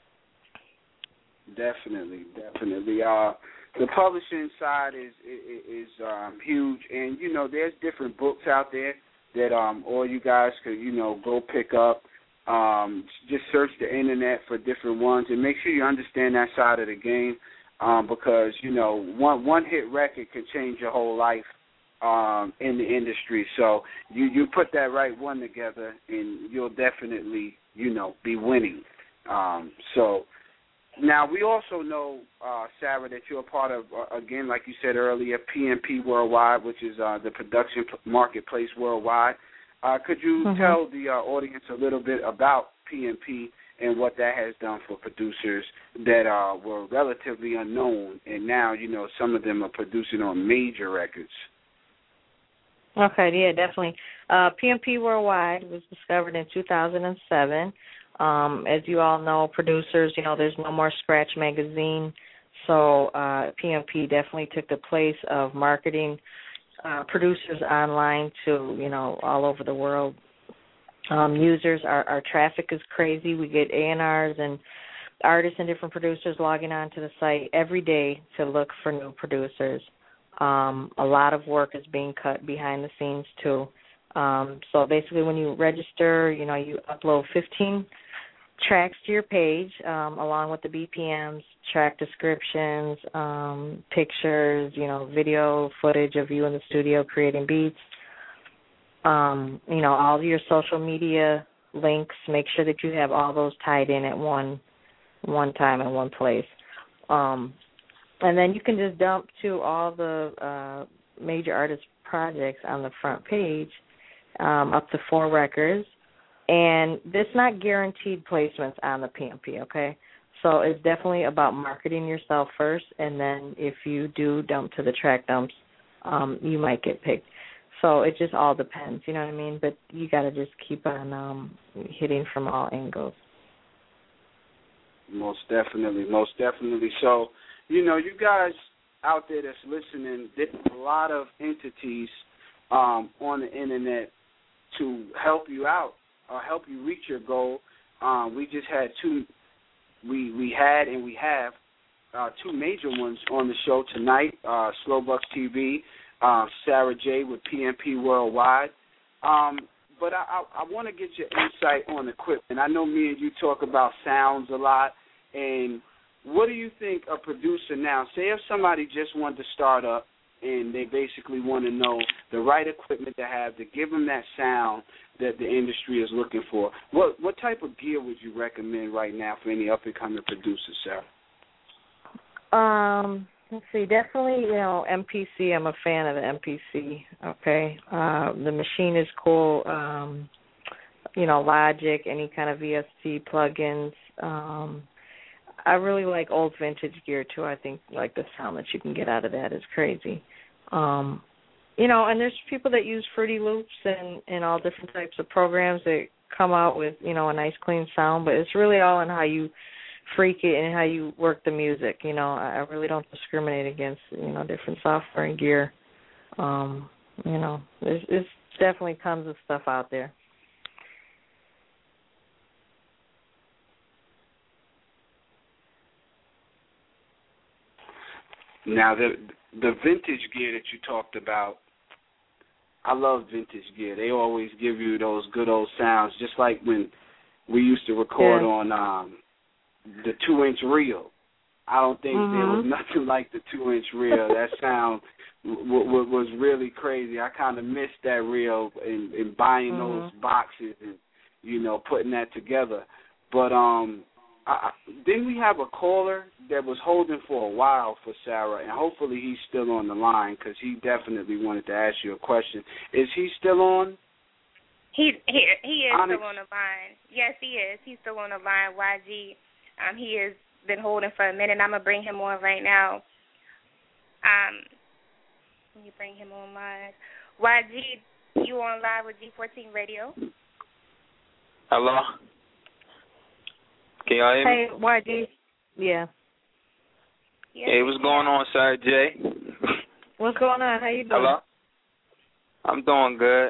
Definitely. The publishing side is huge, and there's different books out there that all you guys could go pick up. Just search the internet for different ones, and make sure you understand that side of the game, because one hit record can change your whole life in the industry. So you put that right one together, and you'll definitely be winning. So now we also know, Sarah, that you're a part of, again, like you said earlier, PMP Worldwide, which is the production marketplace worldwide. Could you tell the audience a little bit about PMP and what that has done for producers that were relatively unknown, and now, some of them are producing on major records? Okay, yeah, definitely. PMP Worldwide was discovered in 2007. As you all know, producers, there's no more Scratch Magazine, so PMP definitely took the place of marketing producers online to, all over the world. Users, our traffic is crazy. We get A&Rs and artists and different producers logging on to the site every day to look for new producers. A lot of work is being cut behind the scenes, too. So basically when you register, you upload 15 tracks to your page, along with the BPMs, track descriptions, pictures, video footage of you in the studio creating beats, all your social media links. Make sure that you have all those tied in at one time in one place. And then you can just dump to all the major artist projects on the front page, up to 4 records. And there's not guaranteed placements on the PMP, okay? So it's definitely about marketing yourself first, and then if you do dump to the track dumps, you might get picked. So it just all depends, you know what I mean? But you got to just keep on hitting from all angles. Most definitely. So, you guys out there that's listening, there's a lot of entities on the internet to help you out or help you reach your goal. We just had we have 2 major ones on the show tonight, Slowbucks TV, Sarah J with PMP Worldwide. But I want to get your insight on equipment. I know me and you talk about sounds a lot, and what do you think a producer now, say if somebody just wanted to start up and they basically want to know the right equipment to have to give them that sound that the industry is looking for, what type of gear would you recommend right now for any up-and-coming producers, Sarah? Let's see, definitely, MPC. I'm a fan of the MPC, okay? The machine is cool. Logic, any kind of VST plugins. I really like old vintage gear, too. I think, the sound that you can get out of that is crazy. And there's people that use Fruity Loops and all different types of programs that come out with, a nice clean sound, but it's really all in how you freak it and how you work the music. You know, I really don't discriminate against, you know, different software and gear. You know, there's definitely tons of stuff out there. Now, the vintage gear that you talked about, I love vintage gear. They always give you those good old sounds, just like when we used to record on the 2-inch reel. I don't think there was nothing like the 2-inch reel. That sound was really crazy. I kind of missed that reel in buying those boxes and, you know, putting that together. But didn't we have a caller that was holding for a while for Sarah, and hopefully he's still on the line because he definitely wanted to ask you a question. Is he still on? He is Onyx. Still on the line. Yes, he is. He's still on the line, YG. He has been holding for a minute. I'm going to bring him on right now. Let me bring him on live. YG, you on live with G14 Radio? Hello? Can y'all hear me? Hey, YG. Yeah. Hey, what's going on, Sarah J? What's going on? How you doing? Hello? I'm doing good.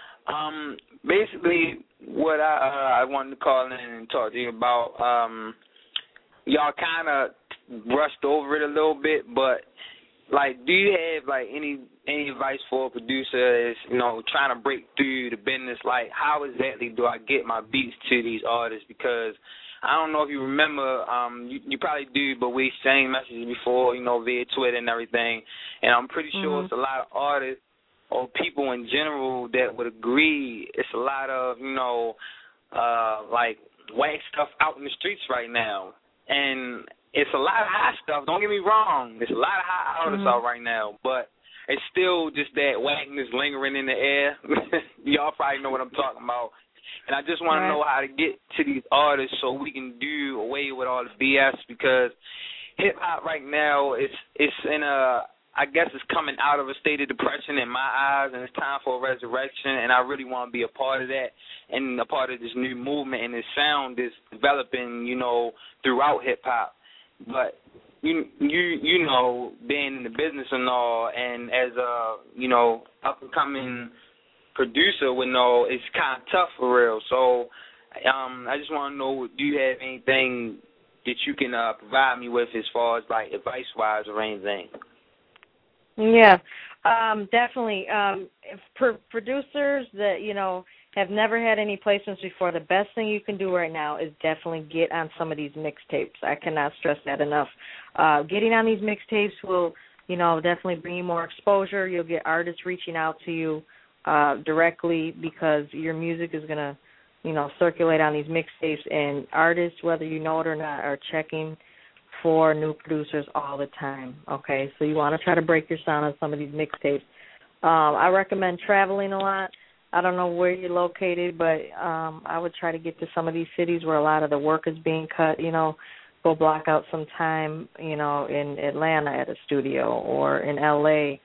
Basically, what I wanted to call in and talk to you about, y'all kind of brushed over it a little bit, but, like, do you have, like, any advice for a producer that's, you know, trying to break through the business? Like, how exactly do I get my beats to these artists? Because I don't know if you remember, you probably do, but we exchanged messages before, you know, via Twitter and everything, and I'm pretty sure it's a lot of artists or people in general that would agree it's a lot of, you know, like, whack stuff out in the streets right now. And it's a lot of hot stuff. Don't get me wrong. There's a lot of hot artists out right now, but it's still just that whackness lingering in the air. Y'all probably know what I'm talking about. And I just want to know how to get to these artists so we can do away with all the BS, because hip-hop right now, it's in a, I guess it's coming out of a state of depression in my eyes, and it's time for a resurrection, and I really want to be a part of that and a part of this new movement and this sound that's developing, you know, throughout hip-hop. But, you know, being in the business and all, and as a, you know, up-and-coming producer would know, it's kind of tough for real. So I just want to know, do you have anything that you can provide me with as far as, like, advice-wise or anything? Yeah, definitely. For producers that, you know, have never had any placements before, the best thing you can do right now is definitely get on some of these mixtapes. I cannot stress that enough. Getting on these mixtapes will, you know, definitely bring you more exposure. You'll get artists reaching out to you directly because your music is going to, you know, circulate on these mixtapes, and artists, whether you know it or not, are checking for new producers all the time, okay? So you want to try to break your sound on some of these mixtapes. I recommend traveling a lot. I don't know where you're located, but I would try to get to some of these cities where a lot of the work is being cut, you know, go block out some time, you know, in Atlanta at a studio or in L.A.,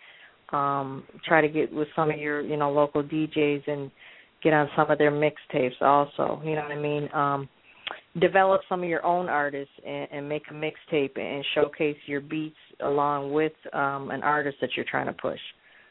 try to get with some of your, you know, local DJs and get on some of their mixtapes also, you know what I mean? Develop some of your own artists and make a mixtape and showcase your beats along with an artist that you're trying to push.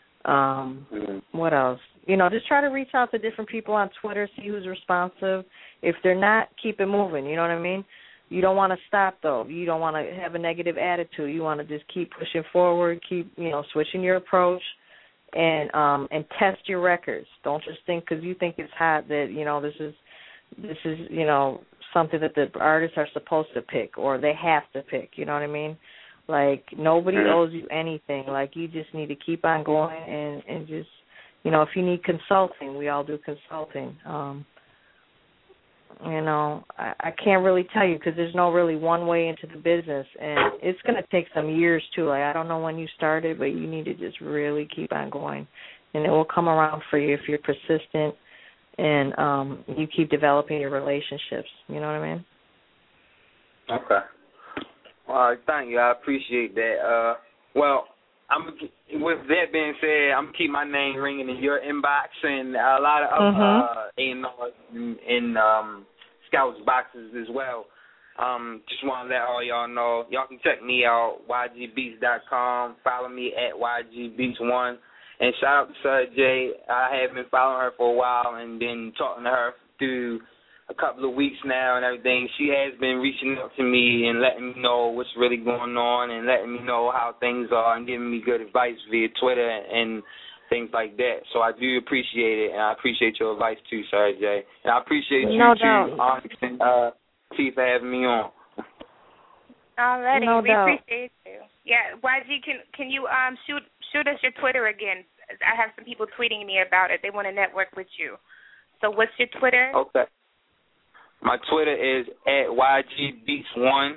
What else? You know, just try to reach out to different people on Twitter, see who's responsive. If they're not, keep it moving, you know what I mean? You don't want to stop, though. You don't want to have a negative attitude. You want to just keep pushing forward, keep, you know, switching your approach, and test your records. Don't just think because you think it's hot that, you know, this is, you know, something that the artists are supposed to pick or they have to pick, you know what I mean? Like, nobody owes you anything. Like, you just need to keep on going and just, you know, if you need consulting, we all do consulting. You know, I can't really tell you because there's no really one way into the business, and it's going to take some years, too. Like, I don't know when you started, but you need to just really keep on going, and it will come around for you if you're persistent and you keep developing your relationships. You know what I mean? Okay. All right, thank you. I appreciate that. Well, with that being said, I'm going to keep my name ringing in your inbox and a lot of A&R in Scout's boxes as well. Just want to let all y'all know. Y'all can check me out, ygbeats.com. Follow me at ygbeats1. And shout out to Sarah J. I have been following her for a while and been talking to her through a couple of weeks now and everything. She has been reaching out to me and letting me know what's really going on and letting me know how things are and giving me good advice via Twitter and things like that. So I do appreciate it, and I appreciate your advice too, Sarah J. And I appreciate you too, Onyx and T, for having me on. Alrighty, we appreciate you. Yeah, YG, can you shoot us your Twitter again? I have some people tweeting me about it. They want to network with you. So what's your Twitter? Okay. My Twitter is at ygbeats1,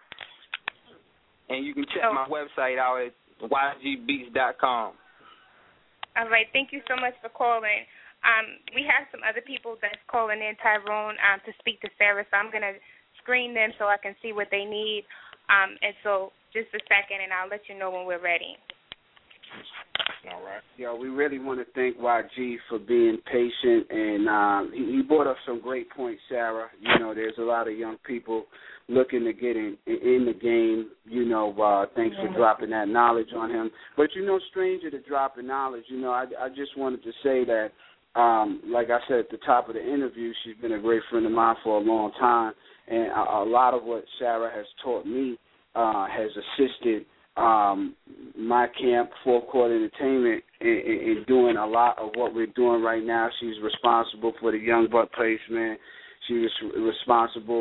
and you can check my website out at ygbeats.com. All right, thank you so much for calling. We have some other people that's calling in, Tyrone, to speak to Sarah, so I'm going to screen them so I can see what they need. And so just a second, and I'll let you know when we're ready. All right. Yeah, we really want to thank YG for being patient, and he brought up some great points, Sarah. You know, there's a lot of young people looking to get in the game. You know, thanks for dropping that knowledge on him. But, you know, stranger to dropping knowledge, you know, I just wanted to say that, like I said at the top of the interview, she's been a great friend of mine for a long time, and a lot of what Sarah has taught me has assisted my camp, Fourth Quarter Entertainment, in doing a lot of what we're doing right now. She's responsible for the Young Buck placement. She's responsible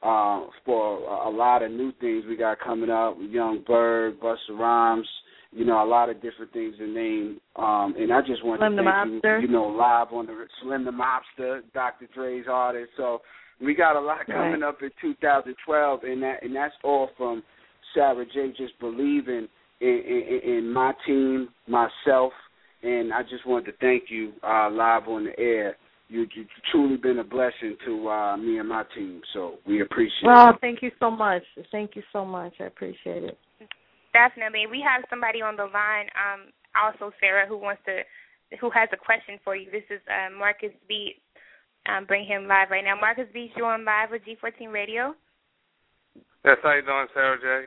for a lot of new things we got coming up, Young Bird, Busta Rhymes, you know, a lot of different things to name. And I just want to thank you, you know, live on the Slim the Mobster, Dr. Dre's artist. So we got a lot coming up in 2012, and that's all from Sarah J. just believing in my team, myself, and I just wanted to thank you live on the air. You've truly been a blessing to me and my team, so we appreciate it. Well, thank you so much. Thank you so much. I appreciate it. Definitely. We have somebody on the line, also, Sarah, who has a question for you. This is Marcus Beats. Bring him live right now. Marcus Beats, you're on live with G14 Radio. Yes, how you doing, Sarah J?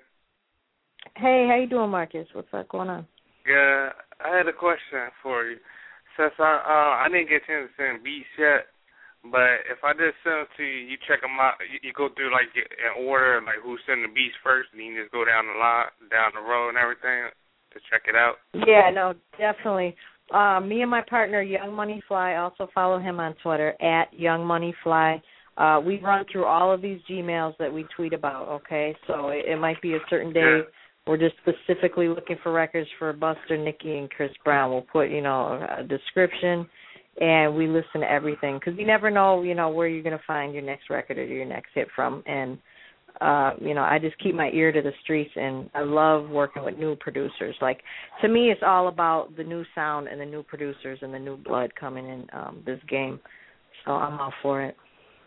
Hey, how you doing, Marcus? What's up going on? Yeah, I had a question for you. Since I didn't get a chance to send beats yet, but if I did send them to you, you check them out. You go through like in order, like who sent the beats first, and you just go down the line, down the road, and everything to check it out. Yeah, no, definitely. Me and my partner, Young Money Fly, also follow him on Twitter at Young Money Fly. We run through all of these Gmails that we tweet about. Okay, so it might be a certain day. We're just specifically looking for records for Buster, Nicki, and Chris Brown. We'll put, you know, a description, and we listen to everything because you never know, you know, where you're going to find your next record or your next hit from. And, you know, I just keep my ear to the streets, and I love working with new producers. Like, to me, it's all about the new sound and the new producers and the new blood coming in this game. So I'm all for it.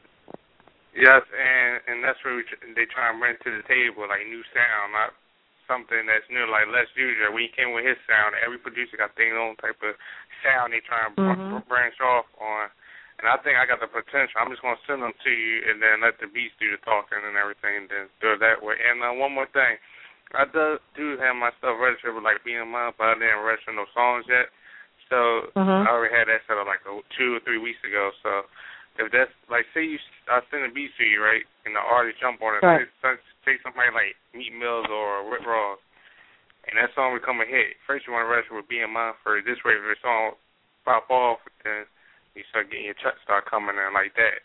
Yes, and that's where they try and bring to the table, like new sound, not something that's new, like Les Usual. When he came with his sound, every producer got their own type of sound they try and branch off on. And I think I got the potential. I'm just going to send them to you and then let the beats do the talking and everything and then do it that way. And one more thing. I do have my stuff registered with like BMI, but I didn't register no songs yet. So I already had that set up like 2 or 3 weeks ago. So if that's, like, say I send a beat to you, right, and the artist jump on it, say somebody like Meat Mills or Rick Ross, and that song become a hit. First you want to register with BMI first. This way if the song pop off, then you start getting your checks start coming in like that.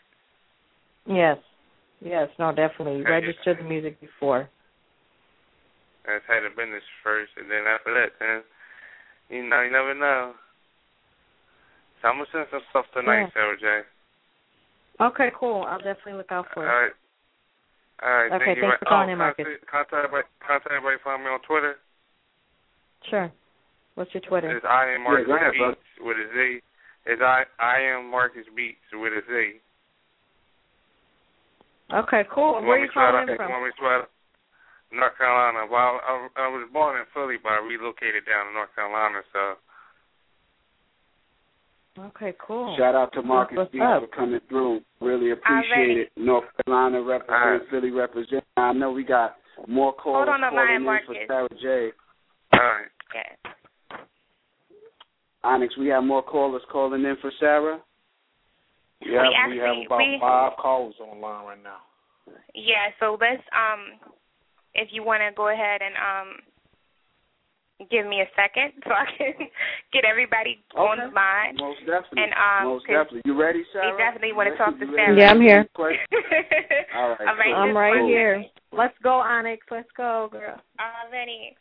Yes, no, definitely. Register the music before. That's how the business first, and then after that, then, you know, you never know. So I'm going to send some stuff tonight, Sarah J. Okay, cool. I'll definitely look out for it. All right. Okay, thanks for calling in, Marcus. Contact everybody, find me on Twitter. Sure. What's your Twitter? It's I am Marcus Beats with a Z. It's I am Marcus Beats with a Z. Okay, cool. Where are you calling in from? North Carolina. Well, I was born in Philly, but I relocated down to North Carolina, so. Okay, cool. Shout out to Marcus B for coming through. Really appreciate it. North Carolina represent, Philly represent. I know we got more callers calling in for Sarah J. All right. Yes. Onyx, we have more callers calling in for Sarah? Yeah, we have about 5 callers online right now. Yeah, so let's, if you want to go ahead and give me a second so I can get everybody on the line. Most definitely. And, most definitely. You ready, Sarah? We definitely want to talk to Sarah. Yeah, I'm here. All right. I'm right here. Let's go, Onyx. Let's go, girl. Already.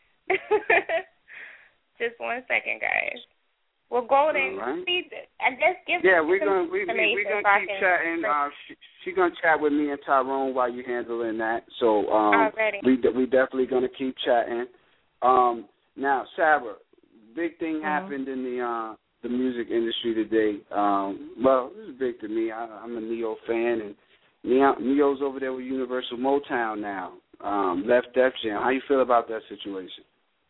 Just 1 second, guys. Well, Golden, I guess we're gonna keep chatting. She's gonna chat with me and Tyrone while you're handling that. So we definitely gonna keep chatting. Now, Sarah, big thing happened in the music industry today. Well, this is big to me. I'm a Neo fan, and Neo's over there with Universal Motown now. Left Def Jam. How you feel about that situation?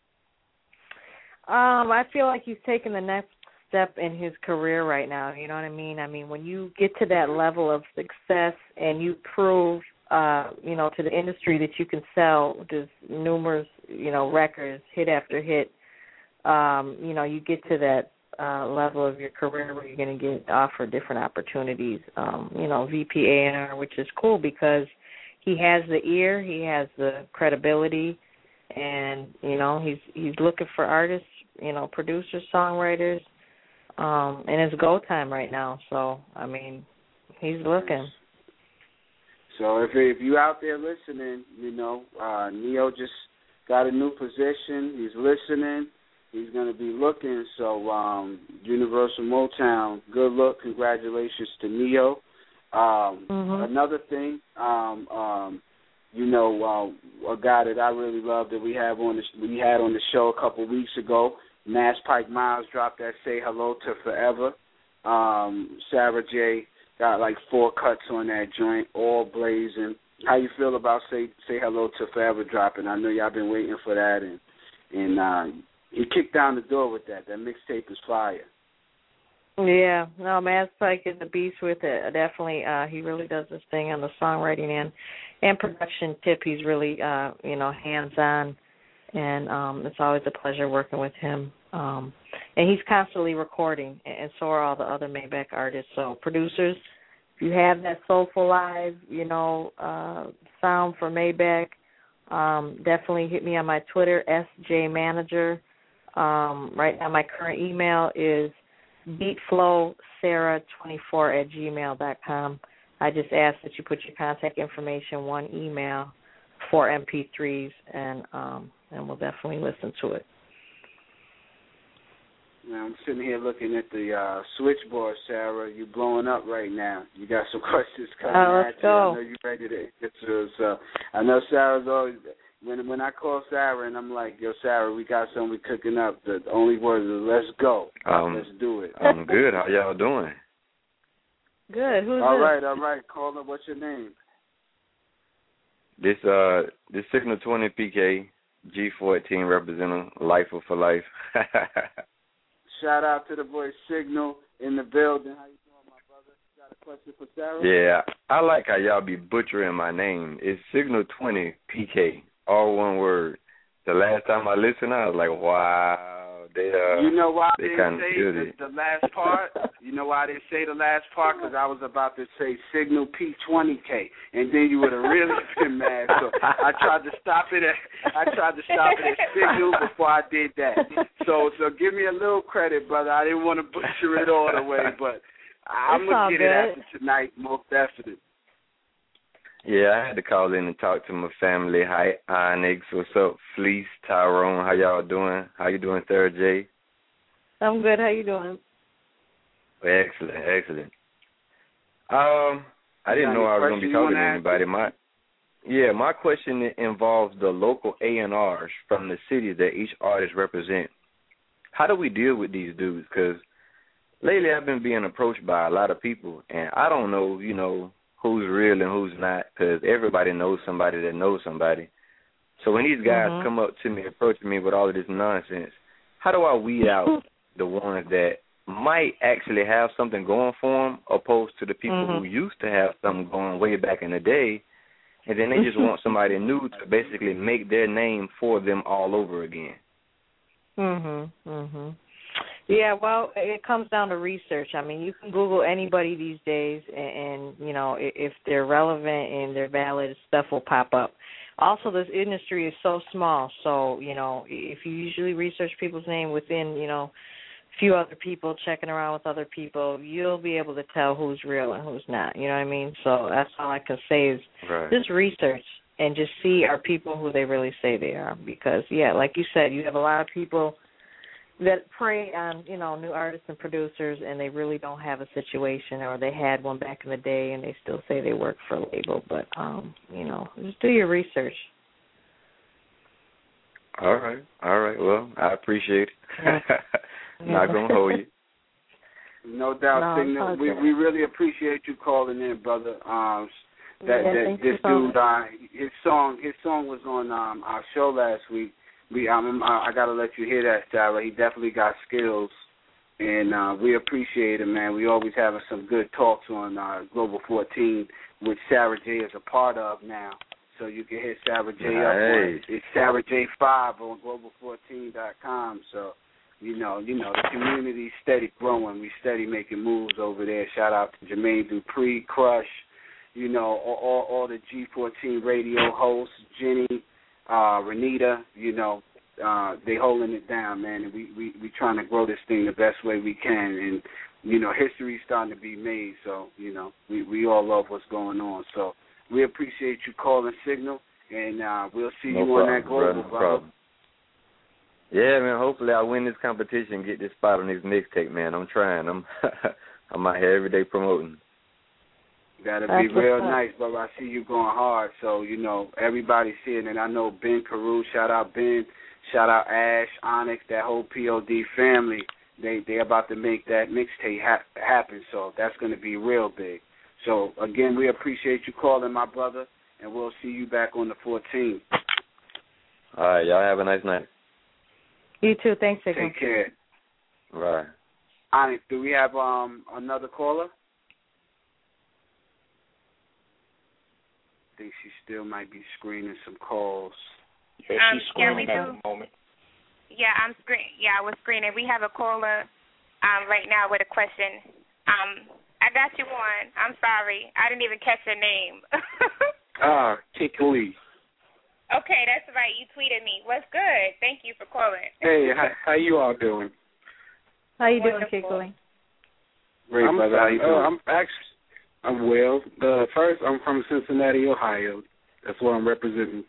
I feel like he's taking the next step in his career right now. You know what I mean? I mean, when you get to that level of success and you prove, to the industry that you can sell just numerous, records, hit after hit, you get to that level of your career where you're going to get offered different opportunities, VP A&R, which is cool because he has the ear, he has the credibility, and, he's looking for artists, producers, songwriters, and it's go time right now. So, I mean, he's looking. So if you out there listening, Neo just got a new position. He's listening. He's going to be looking. So Universal Motown, good luck. Congratulations to Neo. Another thing, a guy that I really love that we had on the show a couple weeks ago, Mass Pike Miles dropped that Say Hello to Forever. Sarah J got like 4 cuts on that joint, all blazing. How you feel about Say Hello to Forever dropping? I know y'all been waiting for that, and he kicked down the door with that. That mixtape is fire. Yeah, no, Mass Pike is a beast with it. Definitely, he really does this thing on the songwriting and production tip. He's really, hands-on, and it's always a pleasure working with him. And he's constantly recording, and so are all the other Maybach artists. So producers, if you have that soulful live, sound for Maybach, definitely hit me on my Twitter, SJManager. Right now my current email is beatflowsarah24@gmail.com. I just ask that you put your contact information, 1 email, 4 MP3s, and we'll definitely listen to it. Now, I'm sitting here looking at the switchboard, Sarah. You're blowing up right now. You got some questions coming at you. I know you're ready to answer. So I know Sarah's always, when I call Sarah and I'm like, yo, Sarah, we got something cooking up, the only word is let's go. Let's do it. I'm good. How y'all doing? Good. Who's all this? All right. Caller, what's your name? This Signal 20 PK, G14 representing Lifer for Life. Shout out to the boy Signal in the building. How you doing, my brother? Got a question for Sarah? Yeah, I like how y'all be butchering my name. It's Signal 20 PK, all one word. The last time I listened, I was like, wow. You know why they say the last part? You know why they say the last part? Because I was about to say Signal P20K, and then you would have really been mad. So I tried to stop it at Signal before I did that. So give me a little credit, brother. I didn't want to butcher it all the way, but I'm gonna get it after tonight, most definitely. Yeah, I had to call in and talk to my family. Hi, Onyx. What's up, Fleece, Tyrone? How y'all doing? How you doing, Sarah J? I'm good. How you doing? Excellent. I didn't know I was going to be talking to anybody. My question involves the local A&Rs from the cities that each artist represent. How do we deal with these dudes? Because lately I've been being approached by a lot of people, and I don't know, who's real and who's not, because everybody knows somebody that knows somebody. So when these guys come up to me, approaching me with all of this nonsense, how do I weed out the ones that might actually have something going for them, opposed to the people who used to have something going way back in the day, and then they just want somebody new to basically make their name for them all over again. Yeah, well, it comes down to research. I mean, you can Google anybody these days, and you know, if they're relevant and they're valid, stuff will pop up. Also, this industry is so small, so, you know, if you usually research people's name within, you know, a few other people, checking around with other people, you'll be able to tell who's real and who's not, you know what I mean? So that's all I can say is just research and just see are people who they really say they are. Because, yeah, like you said, you have a lot of people that prey on, you know, new artists and producers, and they really don't have a situation, or they had one back in the day and they still say they work for a label. But, you know, just do your research. All right. Well, I appreciate it. Not going to hold you. No doubt, Signal. We really appreciate you calling in, brother. This dude, his song was on our show last week. I got to let you hear that, Sarah. He definitely got skills, and we appreciate it, man. We always having some good talks on Global 14, which Sarah J is a part of now. So you can hit Sarah J up on it's Sarah J5 on global14.com. So, you know, the community's steady growing. We steady making moves over there. Shout out to Jermaine Dupree, Crush, you know, all the G14 radio hosts, Jenny, Renita, you know, they holding it down, man, and we trying to grow this thing the best way we can, and, you know, history's starting to be made, so, you know, we all love what's going on, so we appreciate you calling Signal, and we'll see you on that Global, brother. Yeah, man, hopefully I win this competition and get this spot on this mixtape, man. I'm trying. I'm out here every day promoting. That'll be real nice, brother. I see you going hard. So, you know, everybody's seeing it. I know Ben Carew, shout out Ben, shout out Ash, Onyx, that whole POD family. They about to make that mixtape happen, so that's going to be real big. So, again, we appreciate you calling, my brother, and we'll see you back on the 14th. All right, y'all have a nice night. You too. Thanks, Signal. Take care. Right. Onyx, do we have another caller? I think she still might be screening some calls. Yeah, she's screening at the moment. Yeah, I was screening. We have a caller right now with a question. I got you on. I'm sorry. I didn't even catch your name. Kikuli. Okay, that's right. You tweeted me. What's good? Thank you for calling. Hey, how you all doing? How you doing, Kikuli? Great, brother. How you doing? I'm well. First, I'm from Cincinnati, Ohio. That's what I'm representing.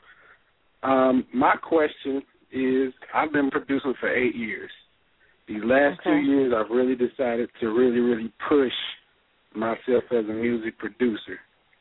My question is, I've been producing for 8 years. These last 2 years, I've really decided to really push myself as a music producer.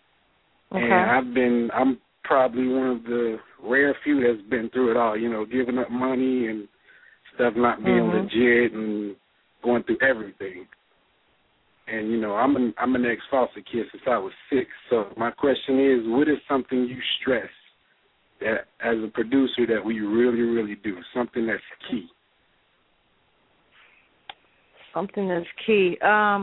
And I'm probably one of the rare few that's been through it all, you know, giving up money and stuff not being legit and going through everything. And, you know, I'm an ex-foster kid since I was 6. So my question is, what is something you stress that as a producer that we really do, something that's key? Something that's key.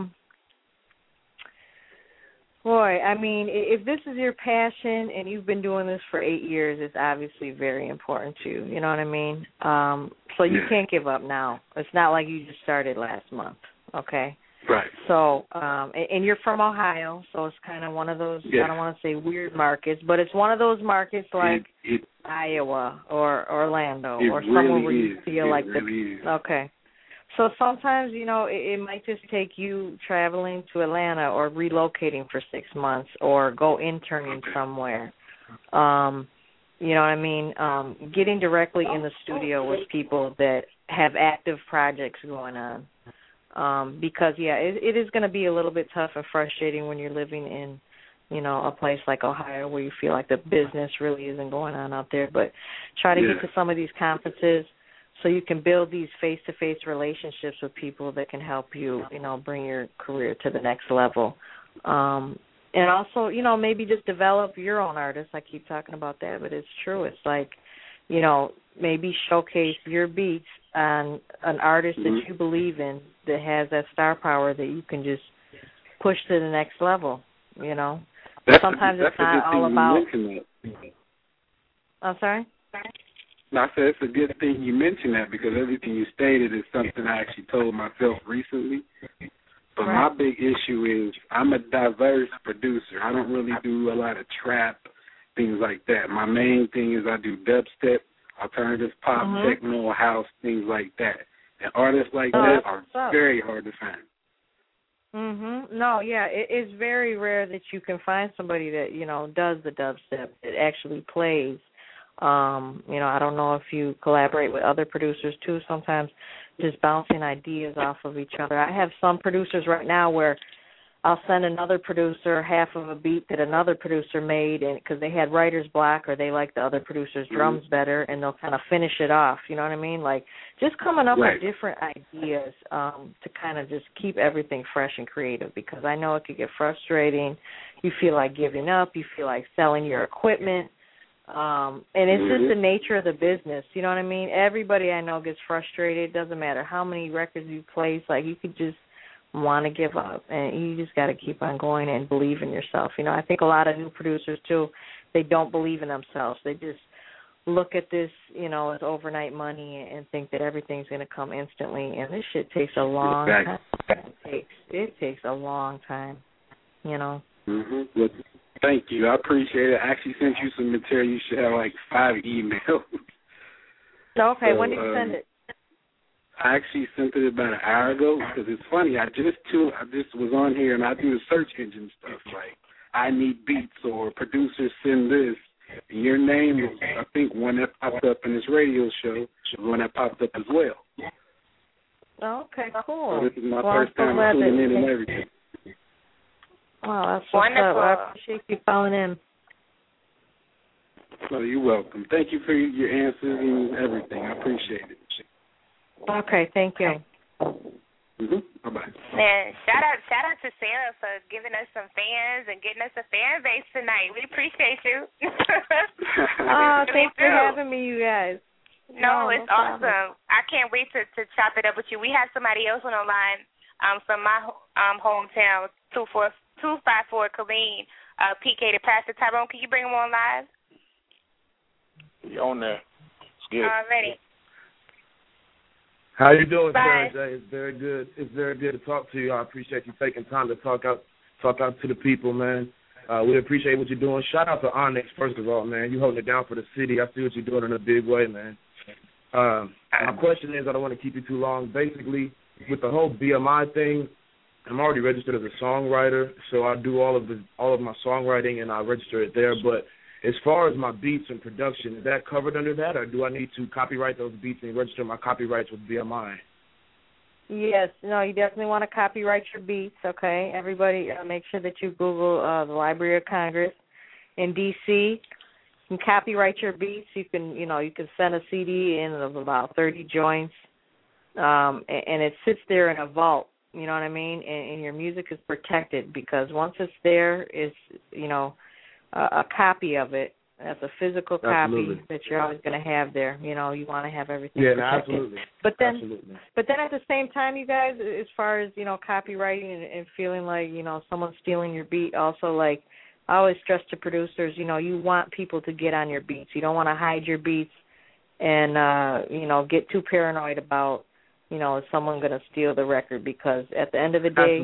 Boy, I mean, if this is your passion and you've been doing this for 8 years, it's obviously very important to you. You know what I mean? So you can't give up now. It's not like you just started last month, okay? Right. So, and you're from Ohio, so it's kind of one of those, I don't want to say weird markets, but it's one of those markets like Iowa or Orlando or somewhere where you feel like okay. So sometimes, you know, it might just take you traveling to Atlanta or relocating for 6 months or go interning somewhere. You know what I mean? Getting directly in the studio with people that have active projects going on. Because, it is going to be a little bit tough and frustrating when you're living in, you know, a place like Ohio where you feel like the business really isn't going on out there. But try to get to some of these conferences so you can build these face-to-face relationships with people that can help you, you know, bring your career to the next level. And also, you know, maybe just develop your own artists. I keep talking about that, but it's true. It's like maybe showcase your beats on an artist that you believe in that has that star power that you can just push to the next level, Sometimes it's not all about... I'm sorry? No, I said it's a good thing you mentioned that because everything you stated is something I actually told myself recently. But my big issue is I'm a diverse producer. I don't really do a lot of trap, things like that. My main thing is I do dubstep, alternative pop, techno, house, things like that. And artists like that are very hard to find. No, yeah, it's very rare that you can find somebody that, does the dubstep, that actually plays. I don't know if you collaborate with other producers too, sometimes just bouncing ideas off of each other. I have some producers right now where I'll send another producer half of a beat that another producer made, and because they had writer's block or they like the other producer's drums better, and they'll kind of finish it off, you know what I mean? Like just coming up with different ideas to kind of just keep everything fresh and creative, because I know it could get frustrating. You feel like giving up. You feel like selling your equipment. And it's just the nature of the business, you know what I mean? Everybody I know gets frustrated. It doesn't matter how many records you place. Like, you could just want to give up, and you just got to keep on going and believe in yourself. I think a lot of new producers, too, they don't believe in themselves. They just look at this, as overnight money and think that everything's going to come instantly, and this shit takes a long time. It takes a long time, Well, thank you. I appreciate it. I actually sent you some material. You should have like 5 emails. Okay, so, when did you send it? I actually sent it about an hour ago because it's funny. I just was on here and I do the search engine stuff like I need beats or producers send this. And your name is, I think, one that popped up in this radio show, one that popped up as well. Okay, cool. So this is my first time tuning in and everything. Wow, that's wonderful. I appreciate you calling in. Oh, you're welcome. Thank you for your answers and everything. I appreciate it. Okay, thank you. Bye-bye. Man, shout out to Sarah for giving us some fans and getting us a fan base tonight. We appreciate you. Thanks for having me, you guys. No, it's awesome. I can't wait to chop it up with you. We have somebody else on the line from my hometown, 254 Killeen, PK the Pastor. Tyrone, can you bring him on live? You're on there. It's good. Already. How you doing, Bye. Sarah J? It's very good. It's very good to talk to you. I appreciate you taking time to talk out to the people, man. We appreciate what you're doing. Shout out to Onyx, first of all, man. You holding it down for the city. I see what you're doing in a big way, man. My question is, I don't want to keep you too long. Basically, with the whole BMI thing, I'm already registered as a songwriter, so I do all of my songwriting and I register it there. But as far as my beats and production, is that covered under that, or do I need to copyright those beats and register my copyrights with BMI? Yes, no, you definitely want to copyright your beats, okay? Everybody, make sure that you Google the Library of Congress in D.C. You can copyright your beats. You can send a CD in of about 30 joints, and it sits there in a vault, you know what I mean? And your music is protected because once it's there, it's, a copy of it. That's a physical copy that you're always going to have there. You want to have everything protected. Absolutely. But then at the same time, you guys, as far as, copywriting and feeling like, someone's stealing your beat, also, like, I always stress to producers, you want people to get on your beats. You don't want to hide your beats and, get too paranoid about, is someone going to steal the record? Because at the end of the day,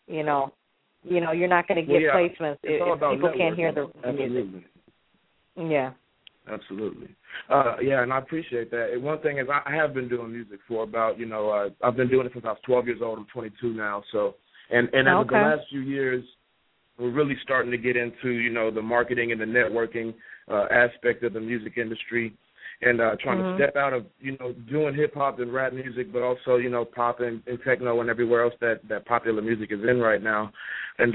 you're not going to get placements if people can't hear the music. Yeah. Absolutely. And I appreciate that. And one thing is I have been doing music for about, I've been doing it since I was 12 years old. I'm 22 now. So, and as of the last few years, we're really starting to get into, the marketing and the networking aspect of the music industry and trying to step out of, doing hip-hop and rap music, but also, pop and techno and everywhere else that popular music is in right now. And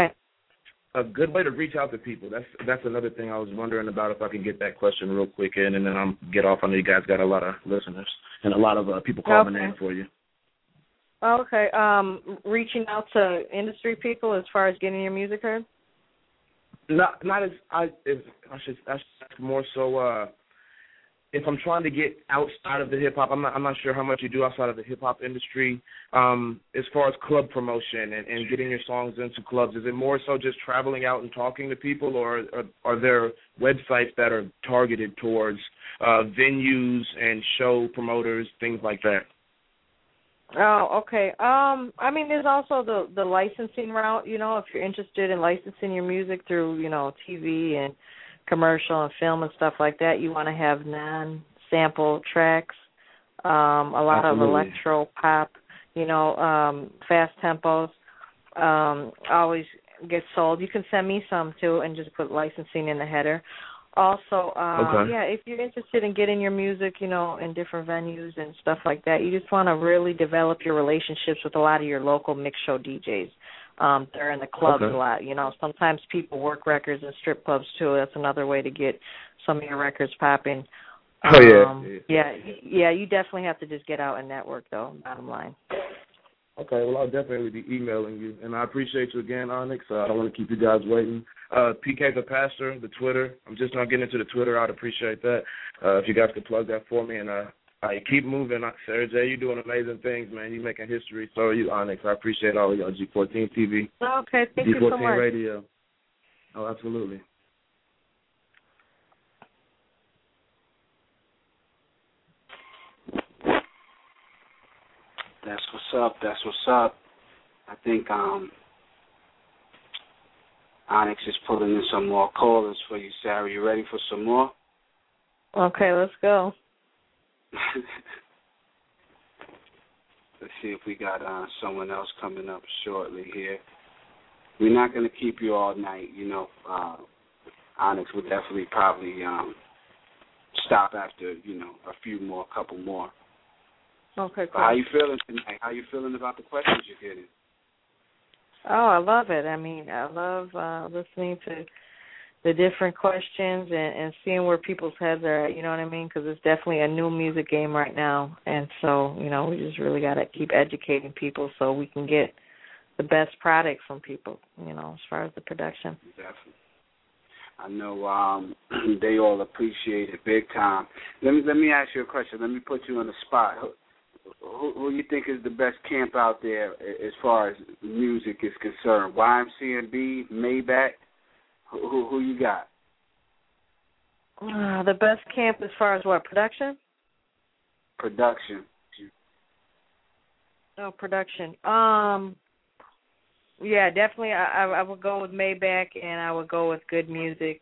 a good way to reach out to people. That's another thing I was wondering about, if I can get that question real quick in, and then I'll get off. I know you guys got a lot of listeners and a lot of people calling in for you. Okay. Reaching out to industry people as far as getting your music heard? Not as I should more so if I'm trying to get outside of the hip hop, I'm not sure how much you do outside of the hip hop industry. As far as club promotion and getting your songs into clubs, is it more so just traveling out and talking to people, or are there websites that are targeted towards venues and show promoters, things like that? Oh, okay. I mean, there's also the licensing route. You know, if you're interested in licensing your music through, you know, TV and commercial and film and stuff like that, you want to have non-sample tracks, a lot of electro pop, you know, fast tempos, always get sold. You can send me some too and just put licensing in the header. Also, yeah, if you're interested in getting your music, you know, in different venues and stuff like that, you just want to really develop your relationships with a lot of your local mix show DJs. They're in the clubs a lot. You know, sometimes people work records in strip clubs too. That's another way to get some of your records popping. Yeah, you definitely have to just get out and network, though, bottom line. Okay, well, I'll definitely be emailing you, and I appreciate you again, Onyx. I don't want to keep you guys waiting. PK the Pastor, the Twitter. I'm just not getting into the Twitter. I'd appreciate that. If you guys could plug that for me, and I keep moving. Sarah J, you're doing amazing things, man. You're making history. So are you, Onyx. I appreciate all of y'all. G14 TV. Okay, thank you so much. G14 Radio. Oh, absolutely. That's what's up. That's what's up. I think Onyx is pulling in some more callers for you, Sarah. You ready for some more? Okay, let's go. Let's see if we got someone else coming up shortly here. We're not going to keep you all night. You know, Onyx will definitely probably stop after, you know, a couple more. Okay, cool. How you feeling tonight? How you feeling about the questions you're getting? Oh, I love it. I mean, I love listening to the different questions and seeing where people's heads are at, you know what I mean? Because it's definitely a new music game right now. And so, you know, we just really got to keep educating people so we can get the best product from people, you know, as far as the production. Definitely. I know they all appreciate it big time. Let me ask you a question. Let me put you on the spot. Who you think is the best camp out there as far as music is concerned? YMCMB, Maybach? Who you got? The best camp as far as what, production? Production. Oh, production. Yeah, definitely I would go with Maybach, and I would go with Good Music.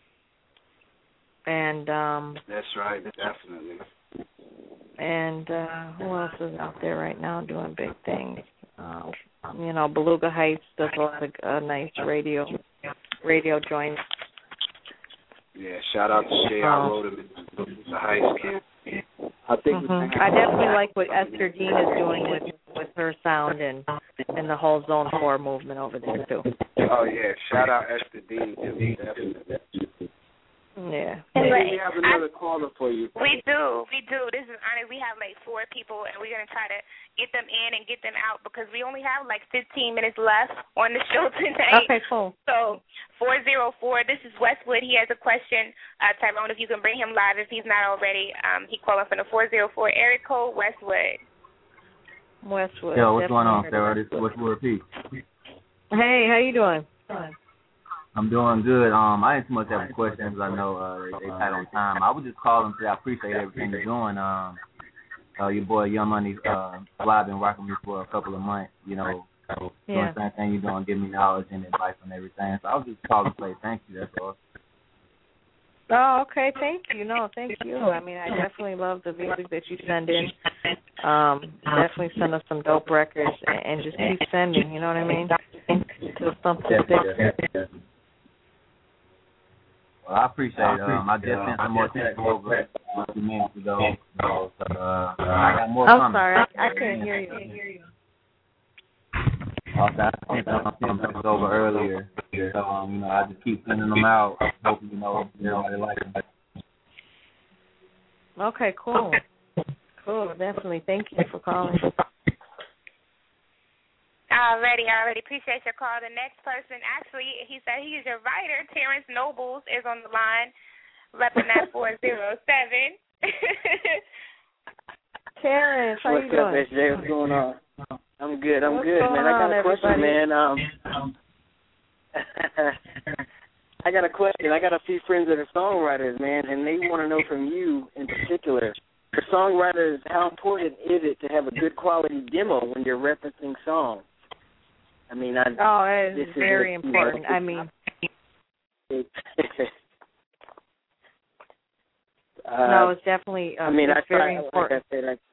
And that's right, definitely. And who else is out there right now doing big things? You know, Beluga Heights does a lot of nice radio joints. Yeah, shout out to Shay. I wrote him in Beluga Heights camp. I think I definitely like what Esther Dean is doing with her sound and the whole Zone 4 movement over there too. Oh yeah, shout out Esther Dean too, definitely. Yeah. We have another caller for you. We do. This is Onyx. We have like 4 people, and we're going to try to get them in and get them out because we only have like 15 minutes left on the show tonight. Okay, cool. So 404, this is Westwood. He has a question. Tyrone, if you can bring him live if he's not already. He called from the 404 area code, Westwood. Yo, what's going on, Sarah? This is Westwood P. Hey, how you doing? I'm doing good. I ain't too much have questions. I know they tight on time. I was just calling to say I appreciate everything you're doing. Your boy Young Money, I've been rocking me for a couple of months. You know, doing the same thing you're doing, giving me knowledge and advice on everything. So I was just calling to say thank you. That's all. Oh, okay. Thank you. No, thank you. I mean, I definitely love the music that you send in. Definitely send us some dope records and just keep sending. You know what I mean? Till something sticks. Well, I appreciate it. I just sent some more text over a few minutes ago. So, I got more coming. I'm sorry, I couldn't hear you. Okay, I sent some text over earlier. So, you know, I just keep sending them out. Hoping, you know, everybody likes them. Okay, cool. Cool, definitely. Thank you for calling. Already. Appreciate your call. The next person, actually, he said he's a writer. Terrence Nobles is on the line, repping that 407. Terrence, how What's you doing? What's up, SJ? What's going on? I'm good. What's Man. I got a question, everybody? man. I got a question. I got a few friends that are songwriters, man, and they want to know from you in particular, for songwriters, how important is it to have a good quality demo when you're referencing songs? I mean, it is very important. I mean, no, it's definitely. I mean, it's very important. Like I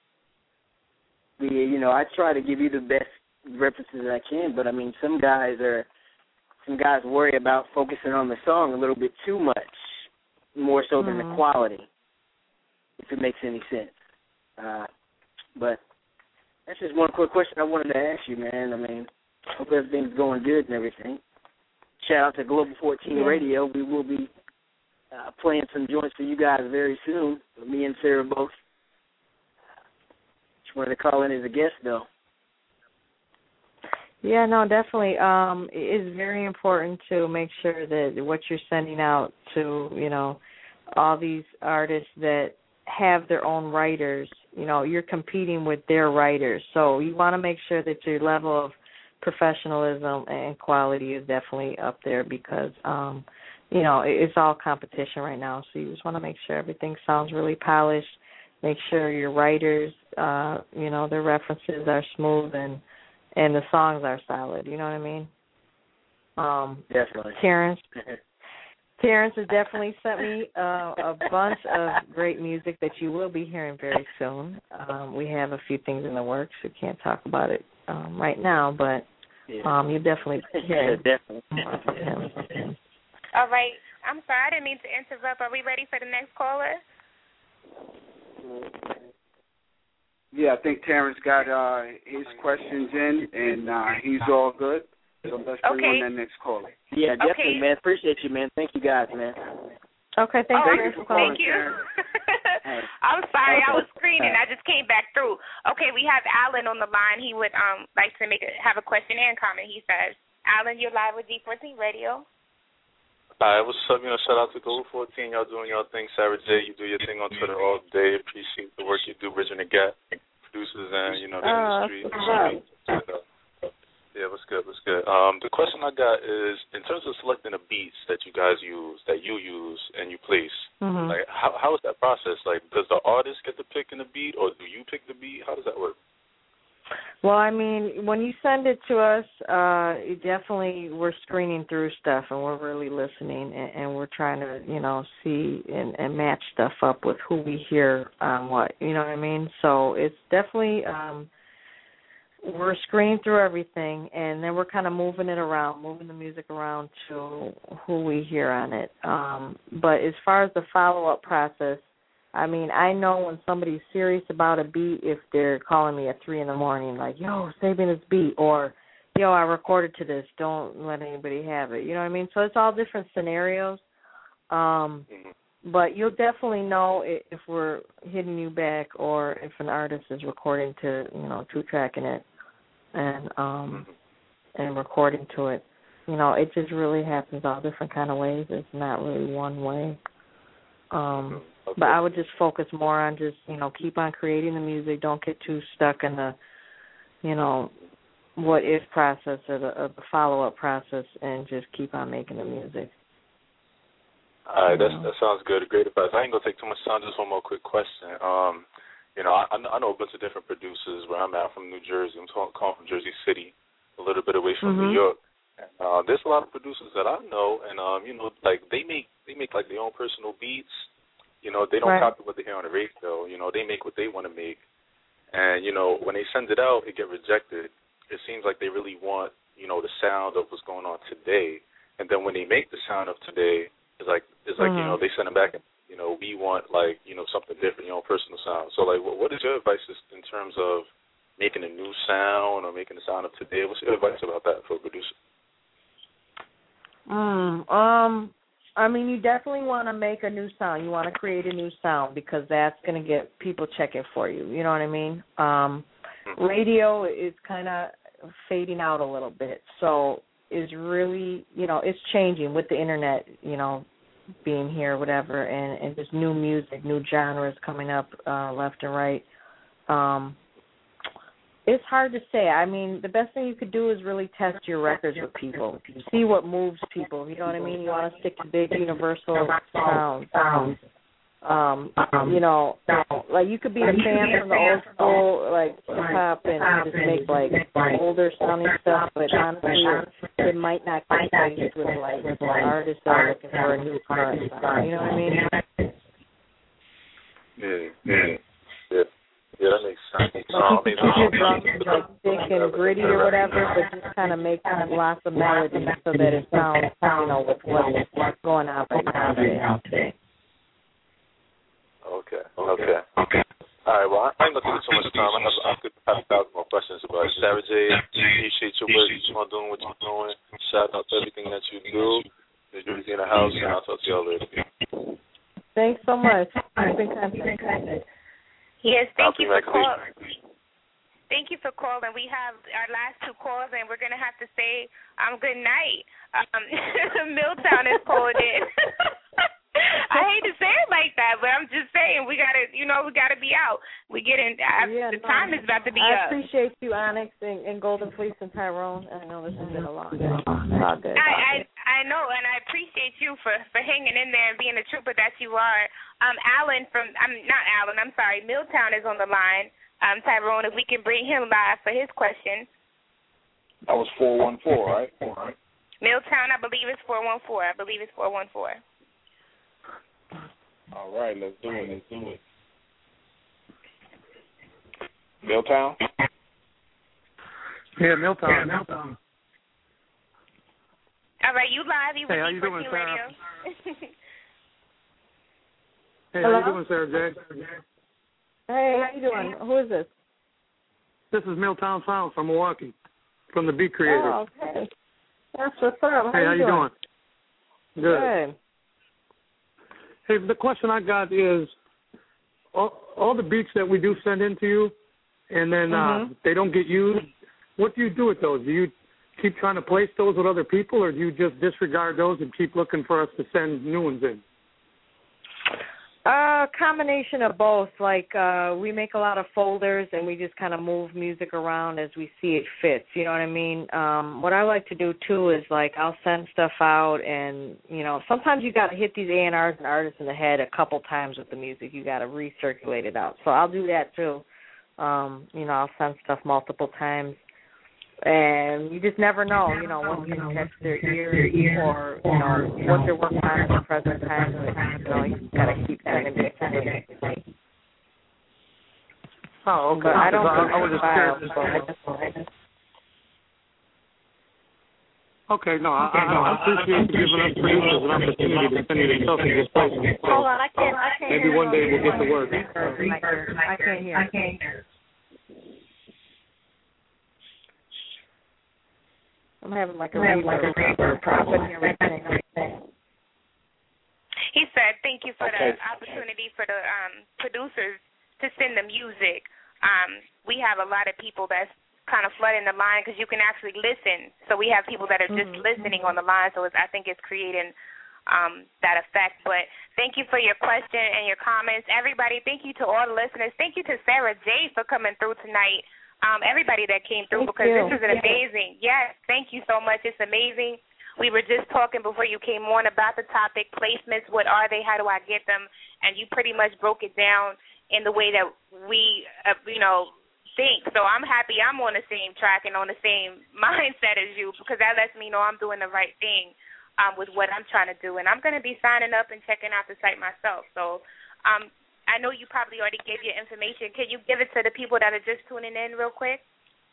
said, I try to give you the best references that I can, but I mean, some guys worry about focusing on the song a little bit too much, more so than the quality, if it makes any sense. But that's just one quick question I wanted to ask you, man. I mean, hope everything's going good and everything. Shout out to Global 14 Radio. We will be playing some joints for you guys very soon, me and Sarah both. Just wanted to call in as a guest, though. Yeah, no, definitely. It is very important to make sure that what you're sending out to, all these artists that have their own writers, you're competing with their writers. So you want to make sure that your level of professionalism and quality is definitely up there because, it's all competition right now. So you just want to make sure everything sounds really polished, make sure your writers, their references are smooth and the songs are solid, you know what I mean? Definitely. Terrence has definitely sent me a bunch of great music that you will be hearing very soon. We have a few things in the works. We can't talk about it right now, but you definitely hear definitely. All right. I'm sorry, I didn't mean to interrupt. Are we ready for the next caller? Yeah, I think Terrence got his questions in, and he's all good. So let's bring on that next caller. Yeah, definitely, man. Appreciate you, man. Thank you, guys, man. Okay, thank you for calling. Thank you. I'm sorry, I was screening. I just came back through. Okay, we have Alan on the line. He would like to have a question and comment. He says, Alan, you're live with D14 Radio. Hi, what's up? Shout out to Global 14. Y'all doing y'all thing. Sarah J, you do your thing on Twitter all day. Appreciate the work you do, bridging the gap. Producers and, the industry. Yeah, what's good? The question I got is, in terms of selecting the beats that you guys use, that you use and you place, like how is that process? Like, does the artist get to pick in the beat, or do you pick the beat? How does that work? Well, I mean, when you send it to us, definitely we're screening through stuff and we're really listening and we're trying to, see and match stuff up with who we hear on what, you know what I mean? So it's definitely, we're screening through everything and then we're kind of moving the music around to who we hear on it. But as far as the follow-up process, I mean, I know when somebody's serious about a beat if they're calling me at 3 a.m, like, yo, save me this beat, or, yo, I recorded to this, don't let anybody have it. You know what I mean? So it's all different scenarios. But you'll definitely know if we're hitting you back or if an artist is recording to, two-tracking it and recording to it. It just really happens all different kind of ways. It's not really one way. But I would just focus more on just, keep on creating the music. Don't get too stuck in the, what if process or the follow-up process and just keep on making the music. All right, that sounds good. Great advice. I ain't going to take too much time. Just one more quick question. I know a bunch of different producers where I'm at. From New Jersey. I'm calling from Jersey City, a little bit away from New York. There's a lot of producers that I know, and, like they make like their own personal beats. They don't copy what they hear on the radio. They make what they want to make. And, when they send it out, it get rejected. It seems like they really want, the sound of what's going on today. And then when they make the sound of today, it's like they send it back and, we want, like, something different, personal sound. So, like, what is your advice in terms of making a new sound or making the sound of today? What's your advice about that for a producer? I mean, you definitely want to make a new sound. You want to create a new sound because that's going to get people checking for you. You know what I mean? Radio is kind of fading out a little bit. So it's really, it's changing with the Internet. being here, whatever, and just new music, new genres coming up left and right. It's hard to say. I mean, the best thing you could do is really test your records with people. See what moves people. You know what I mean? You want to stick to big universal sounds. You know, like you could be a fan from the old school, like hip hop, and just make like older sounding stuff, but honestly, it might not get placed with like artists that are looking for a new current sound. You know what I mean? Yeah, that makes sense. Like you can keep your drums like thick and gritty or whatever, but just kind of make lots of melody so that it sounds, you know, with what's going on right now today. Okay. All right, well, I ain't going to take too much time. I have 1,000 more questions, but Sarah J, appreciate your work. Keep on doing what you're doing. Shout out to everything that you do. New Jersey in the house, and I'll talk to y'all later. Thanks so much. You've been kind. Yes, thank you for calling. Thank you for calling. We have our last two calls, and we're going to have to say good night. Milltown is called in. I hate to say it like that, but I'm just saying we gotta be out. We get in. The time is about to be up. I appreciate you, Onyx and Golden Fleece and Tyrone. I know this has been a long day. It's all good. I know, and I appreciate you for hanging in there and being the trooper that you are. Milltown is on the line. Tyrone, if we can bring him live for his question. That was 414, right? Milltown, I believe it's 414. All right, let's do it. Milltown? Yeah, Milltown. All right, you live. Hey, how you doing, Sarah? Radio. Hey, how you doing, Sarah J? Hey, how you doing? Who is this? This is Milltown Sound from Milwaukee, from the Beat Creators. Oh, okay. That's what's up. Hey, how you doing? Good. Hey, the question I got is, all the beats that we do send in to you, and then they don't get used, what do you do with those? Do you keep trying to place those with other people, or do you just disregard those and keep looking for us to send new ones in? Combination of both. Like, we make a lot of folders, and we just kind of move music around as we see it fits. You know what I mean? What I like to do, too, is, like, I'll send stuff out, and, you know, sometimes you got to hit these A&Rs and artists in the head a couple times with the music. You got to recirculate it out. So I'll do that, too. You know, I'll send stuff multiple times. And you just never know, you know, what's going to catch their ear or, you know, what they're working on at the present time. But, you know, you've got to keep sending it. Oh, okay. But I don't I was just curious. Okay, no, I appreciate you giving us producers an opportunity to send you the stuff and just place it. Hold on, I can't Maybe one day we'll get to work. I can't hear. I'm having like a reverb problem here. He said, thank you for the opportunity for the producers to send the music. We have a lot of people that's kind of flooding the line because you can actually listen. So we have people that are just listening on the line, so I think it's creating that effect. But thank you for your question and your comments. Everybody, thank you to all the listeners. Thank you to Sarah J for coming through tonight. Everybody that came through, because this is an amazing. Yes, thank you so much. It's amazing. We were just talking before you came on about the topic, placements. What are they? How do I get them? And you pretty much broke it down in the way that we, think. So I'm happy I'm on the same track and on the same mindset as you, because that lets me know I'm doing the right thing with what I'm trying to do. And I'm going to be signing up and checking out the site myself. So I know you probably already gave your information. Can you give it to the people that are just tuning in real quick?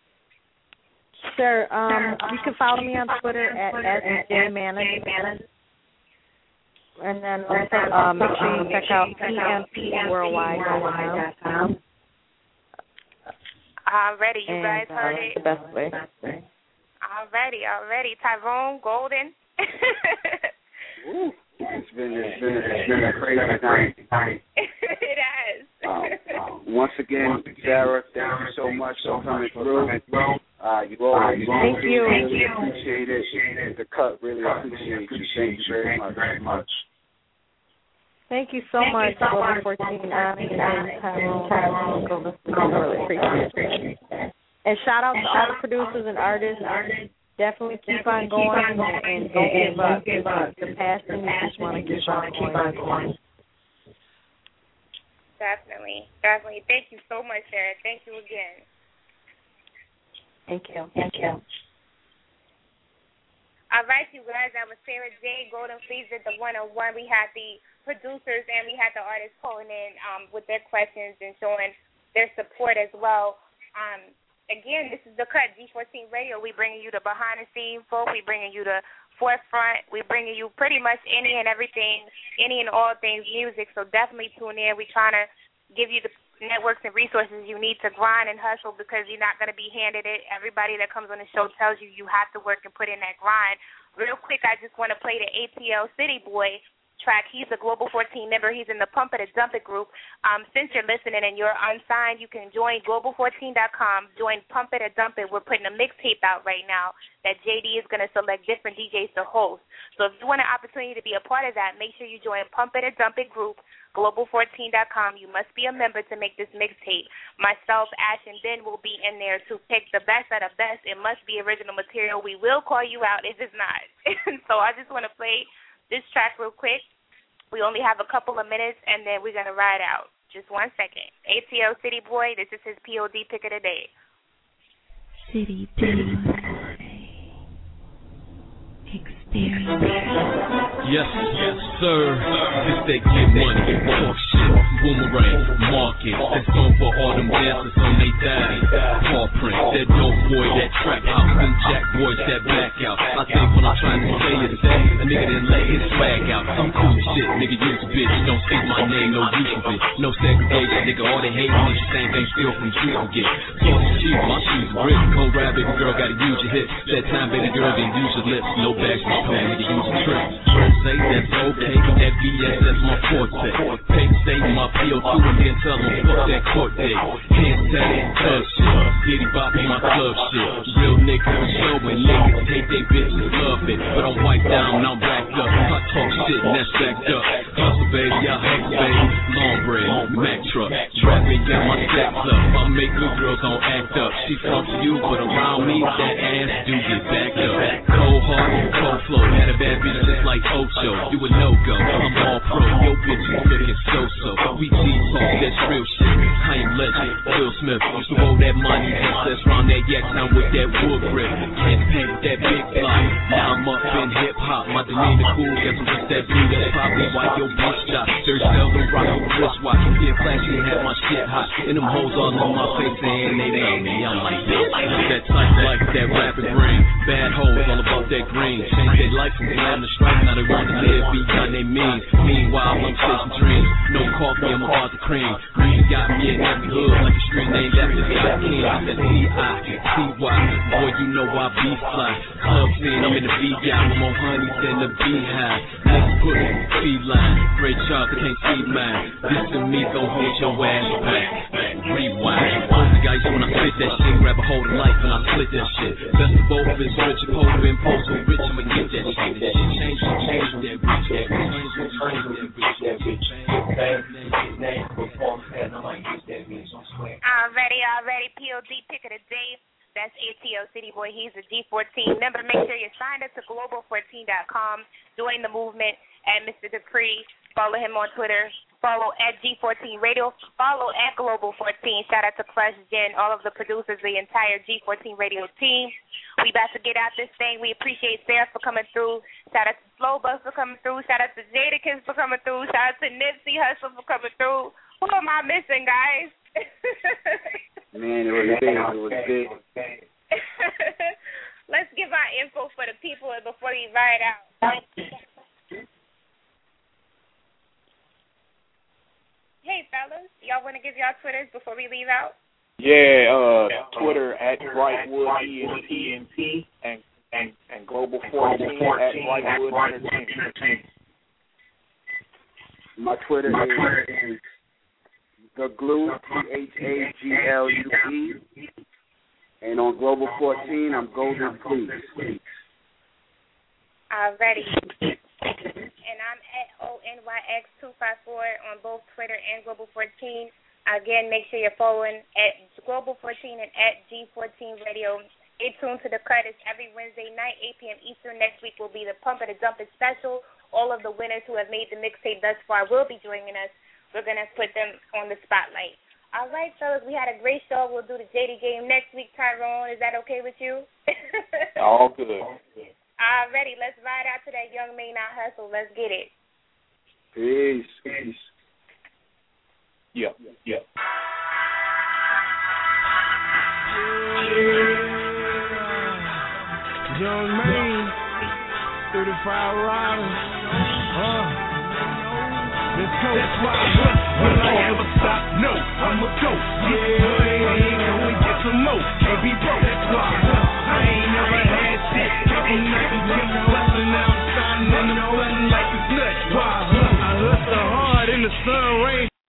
Sure. You can follow me on Twitter at SJManage. And then also make sure you check out PMPworldwide.com. Already, you guys heard it. The best way. Already. Tyrone, Golden. It's been a crazy night. It has. Once again, Sarah, thank you so much for coming through. You always really appreciate it. The cut really appreciate you. Thank you very much. Thank you so much, Global 14, Ani and Tyrone. Really appreciate it. And shout out to all the producers and artists. Definitely keep on going and don't give up. The passion, you just want to keep on going. Definitely. Thank you so much, Sarah. Thank you again. Thank you. All right, you guys, that was Sarah J. Golden Fleece at the 101. We had the producers and we had the artists calling in with their questions and showing their support as well. Again, this is The Cut, G14 Radio. We bringing you the behind-the-scenes folk. We bringing you the forefront. We bringing you pretty much any and everything, any and all things music. So definitely tune in. We trying to give you the networks and resources you need to grind and hustle because you're not going to be handed it. Everybody that comes on the show tells you you have to work and put in that grind. Real quick, I just want to play the ATL City Boy track. He's a Global 14 member. He's in the Pump It or Dump It group. Since you're listening and you're unsigned, you can join global14.com, join Pump It or Dump It. We're putting a mixtape out right now that JD is going to select different DJs to host. So if you want an opportunity to be a part of that, make sure you join Pump It or Dump It group, global14.com. You must be a member to make this mixtape. Myself, Ash, and Ben will be in there to pick the best out of best. It must be original material. We will call you out if it's not. So I just want to play this track real quick. We only have a couple of minutes, and then we're going to ride out. Just 1 second. ATL City Boy, this is his POD pick of the day. City Boy. Experience. Yes, sir. It's that get money, talk shit, boomerang, market. That's going for all them dancers on they thighs. Paw print, that dope boy, that trap house, them jack boys that back out. I think what I'm trying to say is that a nigga didn't lay his swag out. I'm cool as shit, nigga, use a bitch. Don't speak my name, no use of it. No segregation, nigga, all they hate me. Same thing still from street will get. Talk cheap, my shoes grip. Cold rap, baby girl, gotta use your hips. That time, baby girl, didn't use your lips. No bags, no toe, nigga, use a trip. Say that's okay, that BS, that's my forte. Take state my PO2 and then tell them fuck that court date. Can't tell it, cuz shit. Giddy bop in my club shit. Real niggas showing niggas hate they bitches love it. But I'm wiped down, I'm backed up. I talk shit and that's backed up. Hustle baby, I hustle baby. Long bread, Mac truck. Trapping, got my stacks up. I make good girls don't act up. She talks to you, but around me, that ass do get backed up. Cold heart, cold flow. Had a bad bitch just like Ocho. You a no-go, I'm all pro. Yo bitch, you looking so-so. We G-talk, that's real shit. I am legend, Will Smith. Used to roll that money, access round that yak town with that wood grip. Can't paint that big fly. Now I'm up in hip-hop. My demeanor cool, guess I'm just that dude. That's probably why your bitch shot. There's seldom rock with wristwatch. Yeah, flashy and have my shit hot. And them hoes all on my face and they ain't me. I'm like this. That type like that rapid green. Bad hoes all about that green. Change their life from glam to stripe. Now they want to live beyond their means. Meanwhile, I'm chasing dreams. No coffee, I'm about the cream. Green got me in every hood like a street named after Scott King. I'm the D-I-T-Y. Boy, you know I be fly. Club scene, I'm in the V-guy with more honeys than the beehive. Niggas put feline. Great chocolate, can't see mine. This to me, gon' hold your ass back. Rewind. Guys, when I spit that shit, grab a hold of life and I split that shit. Best of both is rich, and poor and poor, so rich, I'ma get that shit. That shit change that rich, that Already, POD pick of the day. That's ATL City Boy. He's a G14 member. Make sure you're signed up to global14.com. Join the movement at Mr. Dupree. Follow him on Twitter. Follow at G14 Radio. Follow at Global14. Shout out to Clutch, Jen, all of the producers, the entire G14 Radio team. We about to get out this thing. We appreciate Sarah for coming through. Shout out to Slowbus for coming through. Shout out to Jadakiss for coming through. Shout out to Nipsey Hussle for coming through. Who am I missing, guys? Man, it was big. Let's give our info for the people before we ride out. Hey, fellas, y'all want to give y'all Twitters before we leave out? Yeah, Twitter at Brightwood ENT and Global 14 at Brightwood Entertainment. My Twitter is The Glue, THAGLUE, and on Global 14, I'm Golden Fleece. Already. And I'm at ONYX254 on both Twitter and Global14. Again, make sure you're following at Global14 and at G14 Radio. Stay tuned to The Cut. It's every Wednesday night, 8 p.m. Eastern. Next week will be the Pump It or Dump It special. All of the winners who have made the mixtape thus far will be joining us. We're going to put them on the spotlight. All right, fellas, we had a great show. We'll do the JD game next week, Tyrone. Is that okay with you? All good. Alrighty, let's ride out to that Young May Not Hustle. Let's get it. Peace. Yep. Young May, 35 riders. Let's go. That's why will I ever stop? No, I'ma go. Yeah, ain't gonna get some more. Can't be broke. That's why I ain't never had shit. Ain't nothing kept bustin' out, starting on the button like it's nuts. Why? I hustle hard in the sun rain.